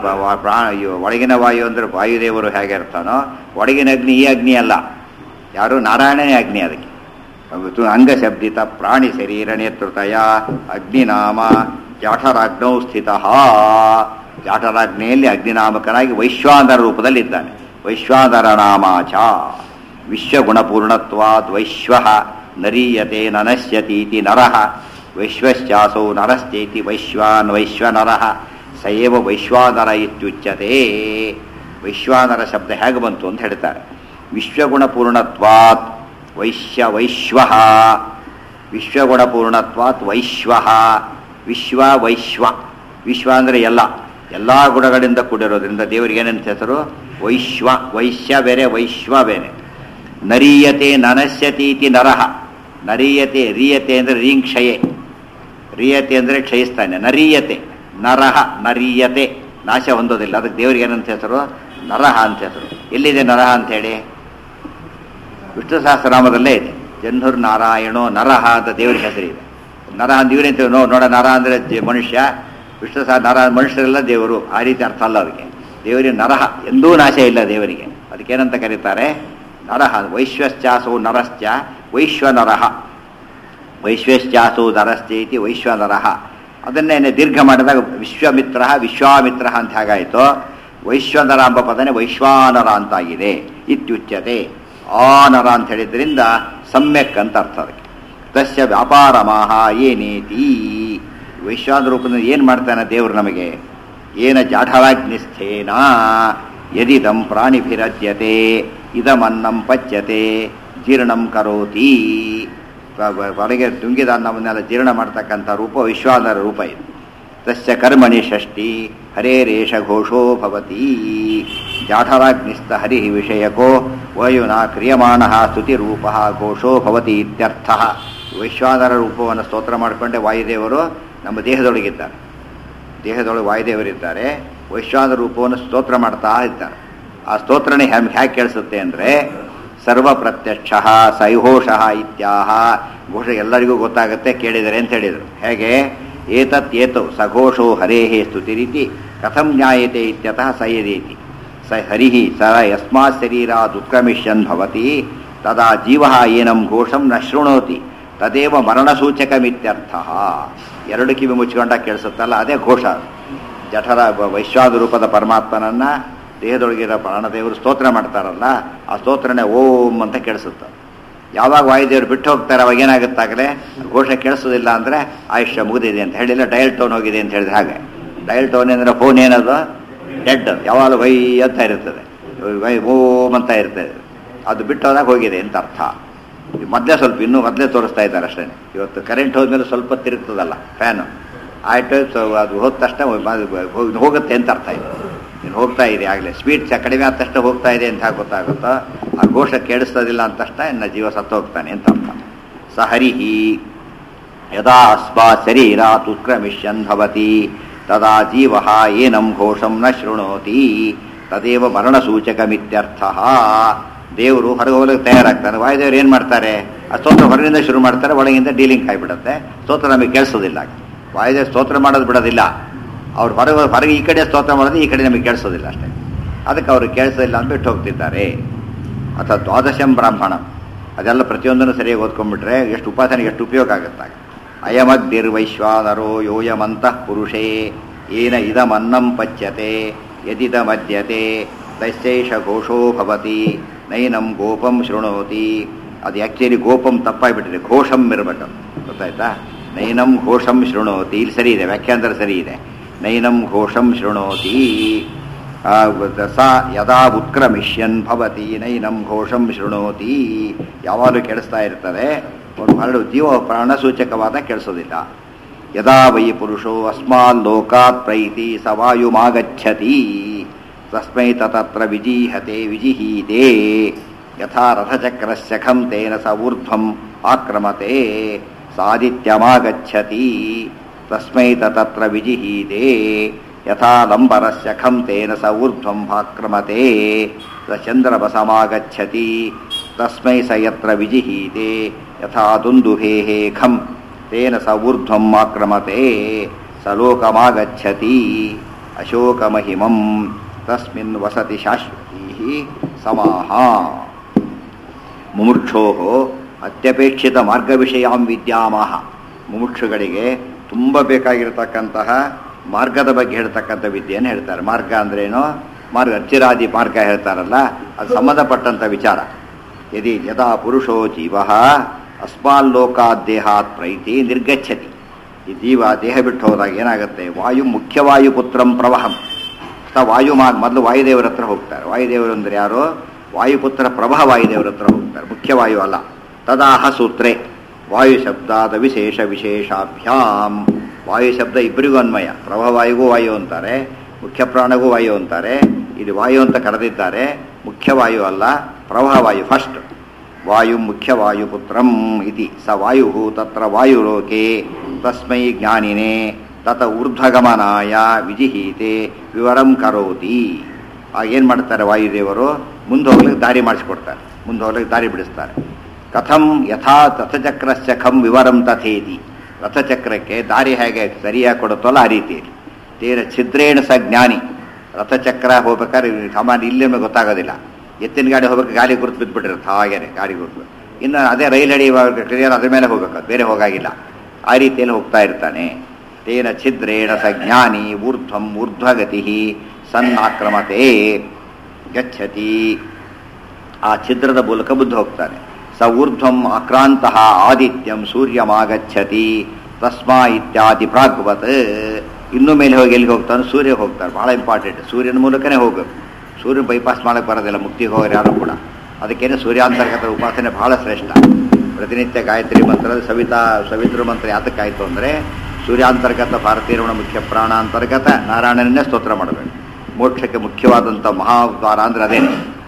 ಒಳಗಿನ ವಾಯು ಅಂದರೆ ವಾಯುದೇವರು ಹೇಗೆ ಇರ್ತಾನೋ, ಒಳಗಿನ ಅಗ್ನಿ ಈ ಅಗ್ನಿ ಅಲ್ಲ, ಯಾರು ನಾರಾಯಣನೇ ಅಗ್ನಿ. ಅದಕ್ಕೆ ಅಂಗಶಬ್ದಿತ ಪ್ರಾಣಿ ಶರೀರ ನೇತೃತಯ ಅಗ್ನಿನಾಮ ಜಾಠರಾಗ್ನೌ ಸ್ಥಿತಃ, ಜಾಠರಾಗ್ನಿಯಲ್ಲಿ ಅಗ್ನಿನಾಮಕನಾಗಿ ವೈಶ್ವಾನರ ರೂಪದಲ್ಲಿ ಇದ್ದಾನೆ. ವೈಶ್ವಾನರ ನಾಮಾಚ ವಿಶ್ವಗುಣಪೂರ್ಣತ್ವಾದ್ ವೈಶ್ವಃ ನರೀಯತೆ ನನಶ್ಯತೀತಿ ನರಃ ವೈಶ್ವಶ್ಚಾಸೌ ನರಶ್ಚೇತಿ ವೈಶ್ವಾನ್ ವೈಶ್ವನರಃ ಸಯೇವ ವೈಶ್ವಾನರ ಇತ್ಯುಚ್ಯತೆ. ವೈಶ್ವಾನರ ಶಬ್ದ ಹೇಗೆ ಬಂತು ಅಂತ ಹೇಳ್ತಾರೆ. ವಿಶ್ವಗುಣಪೂರ್ಣತ್ವಾತ್ ವೈಶ್ವಃ, ವಿಶ್ವಗುಣಪೂರ್ಣತ್ವಾತ್ ವೈಶ್ವಃ, ವಿಶ್ವ ವೈಶ್ವ, ವಿಶ್ವ ಅಂದರೆ ಎಲ್ಲ ಗುಣಗಳಿಂದ ಕೂಡಿರೋದ್ರಿಂದ ದೇವರಿಗೆ ಏನಂತ ಹೆಸರು? ವೈಶ್ವ. ವೈಶ್ಯ ಬೇರೆ, ವೈಶ್ವ ಬೇರೆ. ನರೀಯತೆ ನನಶ್ಯತೀತಿ ನರಃ, ನರೀಯತೆ ರೀಯತೆ ಅಂದರೆ ರೀಂಕ್ಷಯೆ, ರೀಯತೆ ಅಂದರೆ ಕ್ಷಯಿಸ್ತಾನೆ. ನರೀಯತೆ ನರಹ, ನರೀಯತೆ ನಾಶ ಹೊಂದೋದಿಲ್ಲ. ಅದಕ್ಕೆ ದೇವರಿಗೆ ಏನಂತ ಹೆಸರು? ನರಹ ಅಂತ ಹೆಸರು. ಎಲ್ಲಿದೆ ನರಹ ಅಂಥೇಳಿ? ವಿಷ್ಣು ಸಹಸ್ರನಾಮದಲ್ಲೇ ಇದೆ. ಜನ್ಹುರ್ ನಾರಾಯಣೋ ನರಹ ಅಂತ ದೇವರಿಗೆ ಹೆಸರಿದೆ. ನರಹ ಅಂತ ಇವರೇಂತ ನೋಡ, ನರ ಅಂದರೆ ಮನುಷ್ಯ, ವಿಷ್ಣು ಸಹ ನರ, ಮನುಷ್ಯರೆಲ್ಲ ದೇವರು, ಆ ರೀತಿ ಅರ್ಥ ಅಲ್ಲ ಅದಕ್ಕೆ. ದೇವರಿಗೆ ನರಹ ಎಂದೂ ನಾಶ ಇಲ್ಲ ದೇವರಿಗೆ. ಅದಕ್ಕೇನಂತ ಕರೀತಾರೆ? ನರಹ. ವೈಶ್ವಶ್ಚಾಸೋ ನರಶ್ಚ ವೈಶ್ವನರಹ, ವೈಶ್ವಶ್ಚಾಸೋ ನರಶ್ಚೇತಿ ವೈಶ್ವನರಹ. ಅದನ್ನೇ ದೀರ್ಘ ಮಾಡಿದಾಗ ವಿಶ್ವಾಮಿತ್ರ ವಿಶ್ವಾಮಿತ್ರ ಅಂತ ಹೇಗಾಯಿತು, ವೈಶ್ವನರ ಎಂಬ ಪದನೇ ವೈಶ್ವಾನರ ಅಂತಾಗಿದೆ. ಇತ್ಯುಚ್ಯತೆ, ಆ ನರ ಅಂತ ಹೇಳಿದ್ರಿಂದ ಸಮ್ಯಕ್ ಅಂತ ಅರ್ಥ ಅದಕ್ಕೆ. ತಸ್ಯ ವ್ಯಾಪಾರಮಾಹ ಏನೇತಿ, ವೈಶ್ವಾನ ರೂಪದಿಂದ ಏನು ಮಾಡ್ತಾನೆ ದೇವರು ನಮಗೆ? ಏನ ಜಾಠರಾಗ್ನಿಸ್ಥೇನ ಯದಿದಂ ಪ್ರಾಣಿಭಿರಜ್ಯತೆ ಇದಮನ್ನಂ ಪಚ್ಯತೆ ಜೀರ್ಣಂ ಕರೋತಿ. ಹೊರಗೆ ತುಂಗಿದ ಅನ್ನವನ್ನೆಲ್ಲ ಜೀರ್ಣ ಮಾಡ್ತಕ್ಕಂಥ ರೂಪ ವಿಶ್ವಾನರ ರೂಪ ಇದು. ತಸ್ಯ ಕರ್ಮಣಿ ಷಷ್ಠಿ ಹರೇರೇಷ ಘೋಷೋ ಭವತಿ. ಜಾಠರಾಗ್ನಿಸ್ಥ ಹರಿ ವಿಷಯಕೋ ವಾಯುನಾ ಕ್ರಿಯಮಾಣಃ ಸ್ತುತಿರೂಪಃ ಘೋಷೋ ಭವತಿ ಇತ್ಯರ್ಥಃ. ವೈಶ್ವಾನರ ರೂಪವನ್ನು ಸ್ತೋತ್ರ ಮಾಡಿಕೊಂಡೆ ವಾಯುದೇವರು ನಮ್ಮ ದೇಹದೊಳಗಿದ್ದಾರೆ. ದೇಹದೊಳಗೆ ವಾಯುದೇವರಿದ್ದಾರೆ, ವೈಶ್ವಾನರ ರೂಪವನ್ನು ಸ್ತೋತ್ರ ಮಾಡ್ತಾ ಇದ್ದಾರೆ. ಆ ಸ್ತೋತ್ರನೇ ಹೇಗೆ ಕೇಳಿಸುತ್ತೆ ಅಂದರೆ ಸರ್ವ ಪ್ರತ್ಯಕ್ಷ ಸೈಘೋಷಃ ಇತ್ಯಾಹ. ಘೋಷ ಎಲ್ಲರಿಗೂ ಗೊತ್ತಾಗುತ್ತೆ, ಕೇಳಿದರೆ ಅಂತ ಹೇಳಿದರು. ಹೇಗೆ? ಏತತ್ ಸಘೋಷೋ ಹರೇಹೇ ಸ್ತುತಿ ರೀತಿ ಕಥಂ ಜ್ಞಾಯತೆ ಇತ್ಯತಃ ಸಯದೇತಿ. ಸ ಹರಿಹಿ ಸ ಯಸ್ಮಾತ್ ಶರೀರಾತ್ ಉತ್ಕ್ರಮಿಷ್ಯನ್ ಭವತಿ ತದಾ ಜೀವಃ ಏನಂ ಘೋಷಂ ನ ಶೃಣೋತಿ ತದೇವ ಮರಣಸೂಚಕಮಿತ್ಯರ್ಥಃ. ಎರಡು ಕಿವಿ ಮುಚ್ಕೊಂಡಾಗ ಕೇಳಿಸುತ್ತಲ್ಲ, ಅದೇ ಘೋಷ. ಜಠರ ವೈಶ್ವಾದ ರೂಪದ ಪರಮಾತ್ಮನನ್ನು ದೇಹದೊಳಗಿರೋ ಪ್ರಾಣದೇವರು ಸ್ತೋತ್ರ ಮಾಡ್ತಾರಲ್ಲ, ಆ ಸ್ತೋತ್ರನೇ ಓಂ ಅಂತ ಕೇಳಿಸುತ್ತೆ. ಯಾವಾಗ ವಾಯುದೇವರು ಬಿಟ್ಟು ಹೋಗ್ತಾರೆ ಅವಾಗ ಏನಾಗುತ್ತಾಗಲೇ ಘೋಷ ಕೇಳಿಸೋದಿಲ್ಲ ಅಂದರೆ ಆಯುಷ್ಯ ಮುಗಿದಿದೆ ಅಂತ ಹೇಳಿಲ್ಲ, ಡಯಲ್ ಟೋನ್ ಹೋಗಿದೆ ಅಂತ ಹೇಳಿದ್ರೆ ಹಾಗೆ. ಡಯಲ್ ಟೋನ್ ಅಂದರೆ ಫೋನ್ ಏನದು? ಡೆಡ್. ಯಾವಾಗ ವೈ ಅಂತ ಇರ್ತದೆ, ವೈ ಓಮ್ ಅಂತ ಇರ್ತದೆ. ಅದು ಬಿಟ್ಟು ಹೋದಾಗ ಹೋಗಿದೆ ಅಂತ ಅರ್ಥ. ಮೊದಲೇ ಸ್ವಲ್ಪ ಇನ್ನೂ ಮೊದಲೇ ತೋರಿಸ್ತಾ ಇದ್ದಾರೆ ಅಷ್ಟೇ. ಇವತ್ತು ಕರೆಂಟ್ ಹೋದ್ಮೇಲೆ ಸ್ವಲ್ಪ ತಿರುಗ್ತದಲ್ಲ ಫ್ಯಾನು, ಆಯ್ತು ಅದು ಹೋದ ತಕ್ಷಣ ಹೋಗುತ್ತೆ ಅಂತ ಅರ್ಥ ಇದೆ. ನೀನು ಹೋಗ್ತಾ ಇದೆ ಆಗಲೇ ಸ್ಪೀಡ್ ಕಡಿಮೆ ಆದ ತಕ್ಷಣ ಹೋಗ್ತಾ ಇದೆ ಅಂತ ಗೊತ್ತಾಗುತ್ತೋ, ಆ ಘೋಷ ಕೇಳಿಸ್ತದಿಲ್ಲ ಅಂತ ತಕ್ಷಣ ಇನ್ನು ಜೀವ ಸತ್ತು ಹೋಗ್ತಾನೆ ಅಂತ ಅರ್ಥ. ಸ ಹರಿಹಿ ಯದಾ ಅಸ್ಮಾತ್ ಶರೀರಾತ್ ಉತ್ಕ್ರಮಿಷ್ಯನ್ ಭವತಿ ತದಾ ಜೀವಃ ಏನಂ ಘೋಷಂ ನ ಶೃಣೋತಿ ತದೇವ ಮರಣಸೂಚಕಮಿತ್ಯರ್ಥಃ. ದೇವರು ಹೊರಗೆ ಹೋಗಲಿಕ್ಕೆ ತಯಾರಾಗ್ತಾನೆ. ವಾಯುದೇವರು ಏನು ಮಾಡ್ತಾರೆ? ಆ ಸ್ತೋತ್ರ ಹೊರಗಿಂದ ಶುರು ಮಾಡ್ತಾರೆ, ಒಳಗಿಂದ ಡೀಲಿಂಗ್ ಆಗಿಬಿಡುತ್ತೆ. ಸ್ತೋತ್ರ ನಮಗೆ ಕೇಳಿಸೋದಿಲ್ಲ. ವಾಯುದೇವರು ಸ್ತೋತ್ರ ಮಾಡೋದು ಬಿಡೋದಿಲ್ಲ. ಅವ್ರು ಹೊರಗೆ ಈ ಕಡೆ ಸ್ತೋತ್ರ ಮಾಡೋದು, ಈ ಕಡೆ ನಮಗೆ ಕೇಳಿಸೋದಿಲ್ಲ ಅಷ್ಟೇ. ಅದಕ್ಕೆ ಅವರು ಕೇಳಿಸಲಿಲ್ಲ ಅಂತ ಬಿಟ್ಟು ಹೋಗ್ತಿದ್ದಾರೆ. ಅಥವಾ ದ್ವಾದಶಂ ಬ್ರಾಹ್ಮಣ, ಅದೆಲ್ಲ ಪ್ರತಿಯೊಂದನ್ನು ಸರಿಯಾಗಿ ಓದ್ಕೊಂಡ್ಬಿಟ್ರೆ ಎಷ್ಟು ಉಪಾಸನೆಗೆ ಎಷ್ಟು ಉಪಯೋಗ ಆಗುತ್ತಾಗ. ಅಯಮಗ್ನಿರ್ವೈಶ್ವಾನರೋ ಯೋಯಮಂತಃ ಪುರುಷೇ ಏನ ಇದಮನ್ನಂ ಪಚ್ಯತೆ ಯದಿದ ಮಧ್ಯತೆ ತಸ್ಯೈಷ ಘೋಷೋ ಭವತಿ ನೈನಂ ಗೋಪಂ ಶೃಣೋತಿ. ಅದು ಆ್ಯಕ್ಚುಲಿ ಗೋಪಂ ತಪ್ಪಾಗಿಬಿಟ್ಟಿದೆ, ಘೋಷಂ ಇರಬೇಕು, ಗೊತ್ತಾಯ್ತಾ? ನೈನಂ ಘೋಷಂ ಶೃಣೋತಿ, ಇಲ್ಲಿ ಸರಿ ಇದೆ, ವ್ಯಾಖ್ಯಾಂತರ ಸರಿ ಇದೆ. ನೈನಂ ಘೋಷಂ ಶೃಣೋತಿ ಸ ಯದಾ ಉತ್ಕ್ರಮಿಷ್ಯನ್ ಭವತಿ ನೈನಂ ಘೋಷಂ ಶೃಣೋತಿ. ಯಾವಾಗಲೂ ಕೆಡಿಸ್ತಾ ಇರ್ತದೆ, ಒಂದು ಹರಡು ಜೀವ ಪ್ರಾಣಸೂಚಕವಾದ ಕೆಡಿಸೋದಿಲ್ಲ. ಯದಾ ವೈ ಪುರುಷೋ ಅಸ್ಮಾನ್ ಲೋಕಾತ್ ಪ್ರೈತಿ ಸ ವಾಯುಮಾಗಚ್ಚತಿ ತಸ್ಮೈ ತತ್ರ ವಿಜಿಹತೆ ವಿಜಿಹೀತೆ ಯಥಾ ರಥಚಕ್ರಸ್ಯ ಖಂ ತೇನ ಸ ಊರ್ಧ್ವಂ ಆಕ್ರಮತೆ ಸಾದಿತ್ಯಮಾಗಚ್ಚತಿ ತಸ್ಮೈ ತತ್ರ ವಿಜಿಹೀತೆ ಯಥಾ ಲಂಬರಸ್ಯ ಖಂ ತೇನ ಸ ಊರ್ಧ್ವಂ ಆಕ್ರಮತೆ ಸ ಚಂದ್ರಬಸಮಾಗಚ್ಚತಿ ತಸ್ಮೈ ಸ ಯತ್ರ ವಿಜಿಹೀತೆ ಯಥಾ ದುಂದುಭೇಃ ಖಂ ತೇನ ಸ ಊರ್ಧ್ವಂ ಆಕ್ರಮತೆ ಸ ಲೋಕಮಾಗಚ್ಚತಿ ಅಶೋಕಮಹಿಮಂ ತಸ್ಮಿನ್ ವಸತಿ ಶಾಶ್ವತೀ ಸಮಾಹ. ಮುಮುಕ್ಷೋಃ ಅತ್ಯಪೇಕ್ಷಿತ ಮಾರ್ಗವಿಷಯಾಂ ವಿದ್ಯಾಮಾಹ. ಮುಮುಕ್ಷುಗಳಿಗೆ ತುಂಬ ಬೇಕಾಗಿರತಕ್ಕಂತಹ ಮಾರ್ಗದ ಬಗ್ಗೆ ಹೇಳ್ತಕ್ಕಂಥ ವಿದ್ಯೆಯನ್ನು ಹೇಳ್ತಾರೆ. ಮಾರ್ಗ ಅಂದ್ರೇನು? ಮಾರ್ಗ ಅರ್ಚಿರಾದಿ ಮಾರ್ಗ ಹೇಳ್ತಾರಲ್ಲ, ಅದು ಸಂಬಂಧಪಟ್ಟಂಥ ವಿಚಾರ. ಯದಾ ಪುರುಷೋ ಜೀವ ಅಸ್ಮಾಲ್ಲೋಕಾತ್ ದೇಹಾತ್ ಪ್ರೈತಿ ನಿರ್ಗಚ್ಚತಿ. ಈ ಜೀವ ದೇಹ ಬಿಟ್ಟು ಹೋದಾಗ ಏನಾಗುತ್ತೆ? ವಾಯು ಮುಖ್ಯವಾಯು ಪುತ್ರಂ ಪ್ರವಹಂ. ಮೊದಲು ವಾಯುದೇವರ ಹತ್ರ ಹೋಗ್ತಾರೆ. ವಾಯುದೇವರು ಅಂದರೆ ಯಾರು? ವಾಯುಪುತ್ರ ಪ್ರಭಾ ವಾಯುದೇವರ ಹತ್ರ ಹೋಗ್ತಾರೆ, ಮುಖ್ಯವಾಯು ಅಲ್ಲ. ತದಾಹ ಸೂತ್ರೆ ವಾಯು ಶಬ್ದಾದ ವಿಶೇಷ ವಿಶೇಷಾಭ್ಯಾಂ. ವಾಯು ಶಬ್ದ ಇಬ್ಬರಿಗೂ ಅನ್ವಯ. ಪ್ರಭಾವಾಯುಗೂ ವಾಯು ಅಂತಾರೆ, ಮುಖ್ಯ ಪ್ರಾಣಗೂ ವಾಯು ಅಂತಾರೆ. ಇಲ್ಲಿ ವಾಯು ಅಂತ ಕರೆದಿದ್ದಾರೆ, ಮುಖ್ಯವಾಯು ಅಲ್ಲ, ಪ್ರಭಾವಾಯು ಫಸ್ಟ್. ವಾಯು ಮುಖ್ಯವಾಯು ಪುತ್ರಂ ಇತಿ ಸ ವಾಯು ತತ್ರ ವಾಯುಲೋಕೆ ತಸ್ಮೈ ಜ್ಞಾನಿನೇ ತತ ಊರ್ಧ್ವಗಮನಾಯ ವಿಜಿಹೀತೆ ವಿವರಂ ಕರೋತಿ. ಆಗೇನು ಮಾಡ್ತಾರೆ ವಾಯುದೇವರು? ಮುಂದೆ ಹೋಗ್ಲಿಕ್ಕೆ ದಾರಿ ಮಾಡಿಸ್ಕೊಡ್ತಾರೆ, ಮುಂದೆ ಹೋಗ್ಲಿಕ್ಕೆ ದಾರಿ ಬಿಡಿಸ್ತಾರೆ. ಕಥಂ ಯಥಾ ರಥಚಕ್ರಸ್ಯ ಖಂ ವಿವರಂ ತಥೇತಿ. ರಥಚಕ್ರಕ್ಕೆ ದಾರಿ ಹೇಗೆ ಸರಿಯಾಗಿ ಕೊಡುತ್ತಲ್ಲ ಆ ರೀತಿಯಲ್ಲಿ. ತೇನ ಛಿದ್ರೇಣ ಸ ಜ್ಞಾನಿ. ರಥಚಕ್ರ ಹೋಗ್ಬೇಕಾದ್ರೆ ಸಾಮಾನ್ಯ ಇಲ್ಲೇನೋ ಗೊತ್ತಾಗೋದಿಲ್ಲ. ಎತ್ತಿನ ಗಾಡಿ ಹೋಗ್ಬೇಕು, ಗಾಡಿ ಗುರುತು ಬಿದ್ದುಬಿಟ್ಟಿರುತ್ತೆ, ಹಾಗೇನೆ ಗಾಡಿ ಗುರುತು. ಇನ್ನು ಅದೇ ರೈಲ್ ಹಿಡಿಯುವಾಗ ಕ್ಲಿಯರ್ ಅದ್ರ ಮೇಲೆ ಹೋಗ್ಬೇಕು, ಬೇರೆ ಹೋಗಾಗಿಲ್ಲ. ಆ ರೀತಿಯಲ್ಲಿ ಹೋಗ್ತಾ ಇರ್ತಾನೆ. ತೇನ ಛಿದ್ರೇಣ ಸ ಜ್ಞಾನಿ ಊರ್ಧ್ವಂ ಊರ್ಧ್ವಗತಿ ಸನ್ನಾಕ್ರಮತೆ ಗಚ್ಚತಿ. ಆ ಛಿದ್ರದ ಮೂಲಕ ಬುದ್ಧ ಹೋಗ್ತಾನೆ. ಸ ಊರ್ಧ್ವಂ ಆಕ್ರಾಂತಃ ಆದಿತ್ಯಂ ಸೂರ್ಯಮಾಗಚ್ಚತಿ ತಸ್ಮಾ ಇತ್ಯಾದಿ ಪ್ರಾಗ್ವತ್. ಇನ್ನೂ ಮೇಲೆ ಹೋಗಿ ಎಲ್ಲಿಗೆ ಹೋಗ್ತಾನೆ? ಸೂರ್ಯ ಹೋಗ್ತಾರೆ. ಬಹಳ ಇಂಪಾರ್ಟೆಂಟ್. ಸೂರ್ಯನ ಮೂಲಕನೇ ಹೋಗಬೇಕು. ಸೂರ್ಯನ ಬೈಪಾಸ್ ಮಾಡೋಕ್ಕೆ ಬರೋದಿಲ್ಲ, ಮುಕ್ತಿಗೆ ಹೋಗೋರು ಯಾರು ಕೂಡ. ಅದಕ್ಕೇನೆ ಸೂರ್ಯಾಂತರ್ಗತ ಉಪಾಸನೆ ಬಹಳ ಶ್ರೇಷ್ಠ. ಪ್ರತಿನಿತ್ಯ ಗಾಯತ್ರಿ ಮಂತ್ರ, ಸವಿತೃ ಮಂತ್ರ ಯಾತಕ್ಕಾಯಿತು ಅಂದರೆ ಸೂರ್ಯಾಂತರ್ಗತ ಭಾರತೀಯರಮಣ ಮುಖ್ಯ ಪ್ರಾಣ ಅಂತರ್ಗತ ನಾರಾಯಣನನ್ನೇ ಸ್ತೋತ್ರ ಮಾಡಬೇಕು. ಮೋಕ್ಷಕ್ಕೆ ಮುಖ್ಯವಾದಂಥ ಮಹಾದ್ವಾರ ಅಂದರೆ ಅದೇನೆ.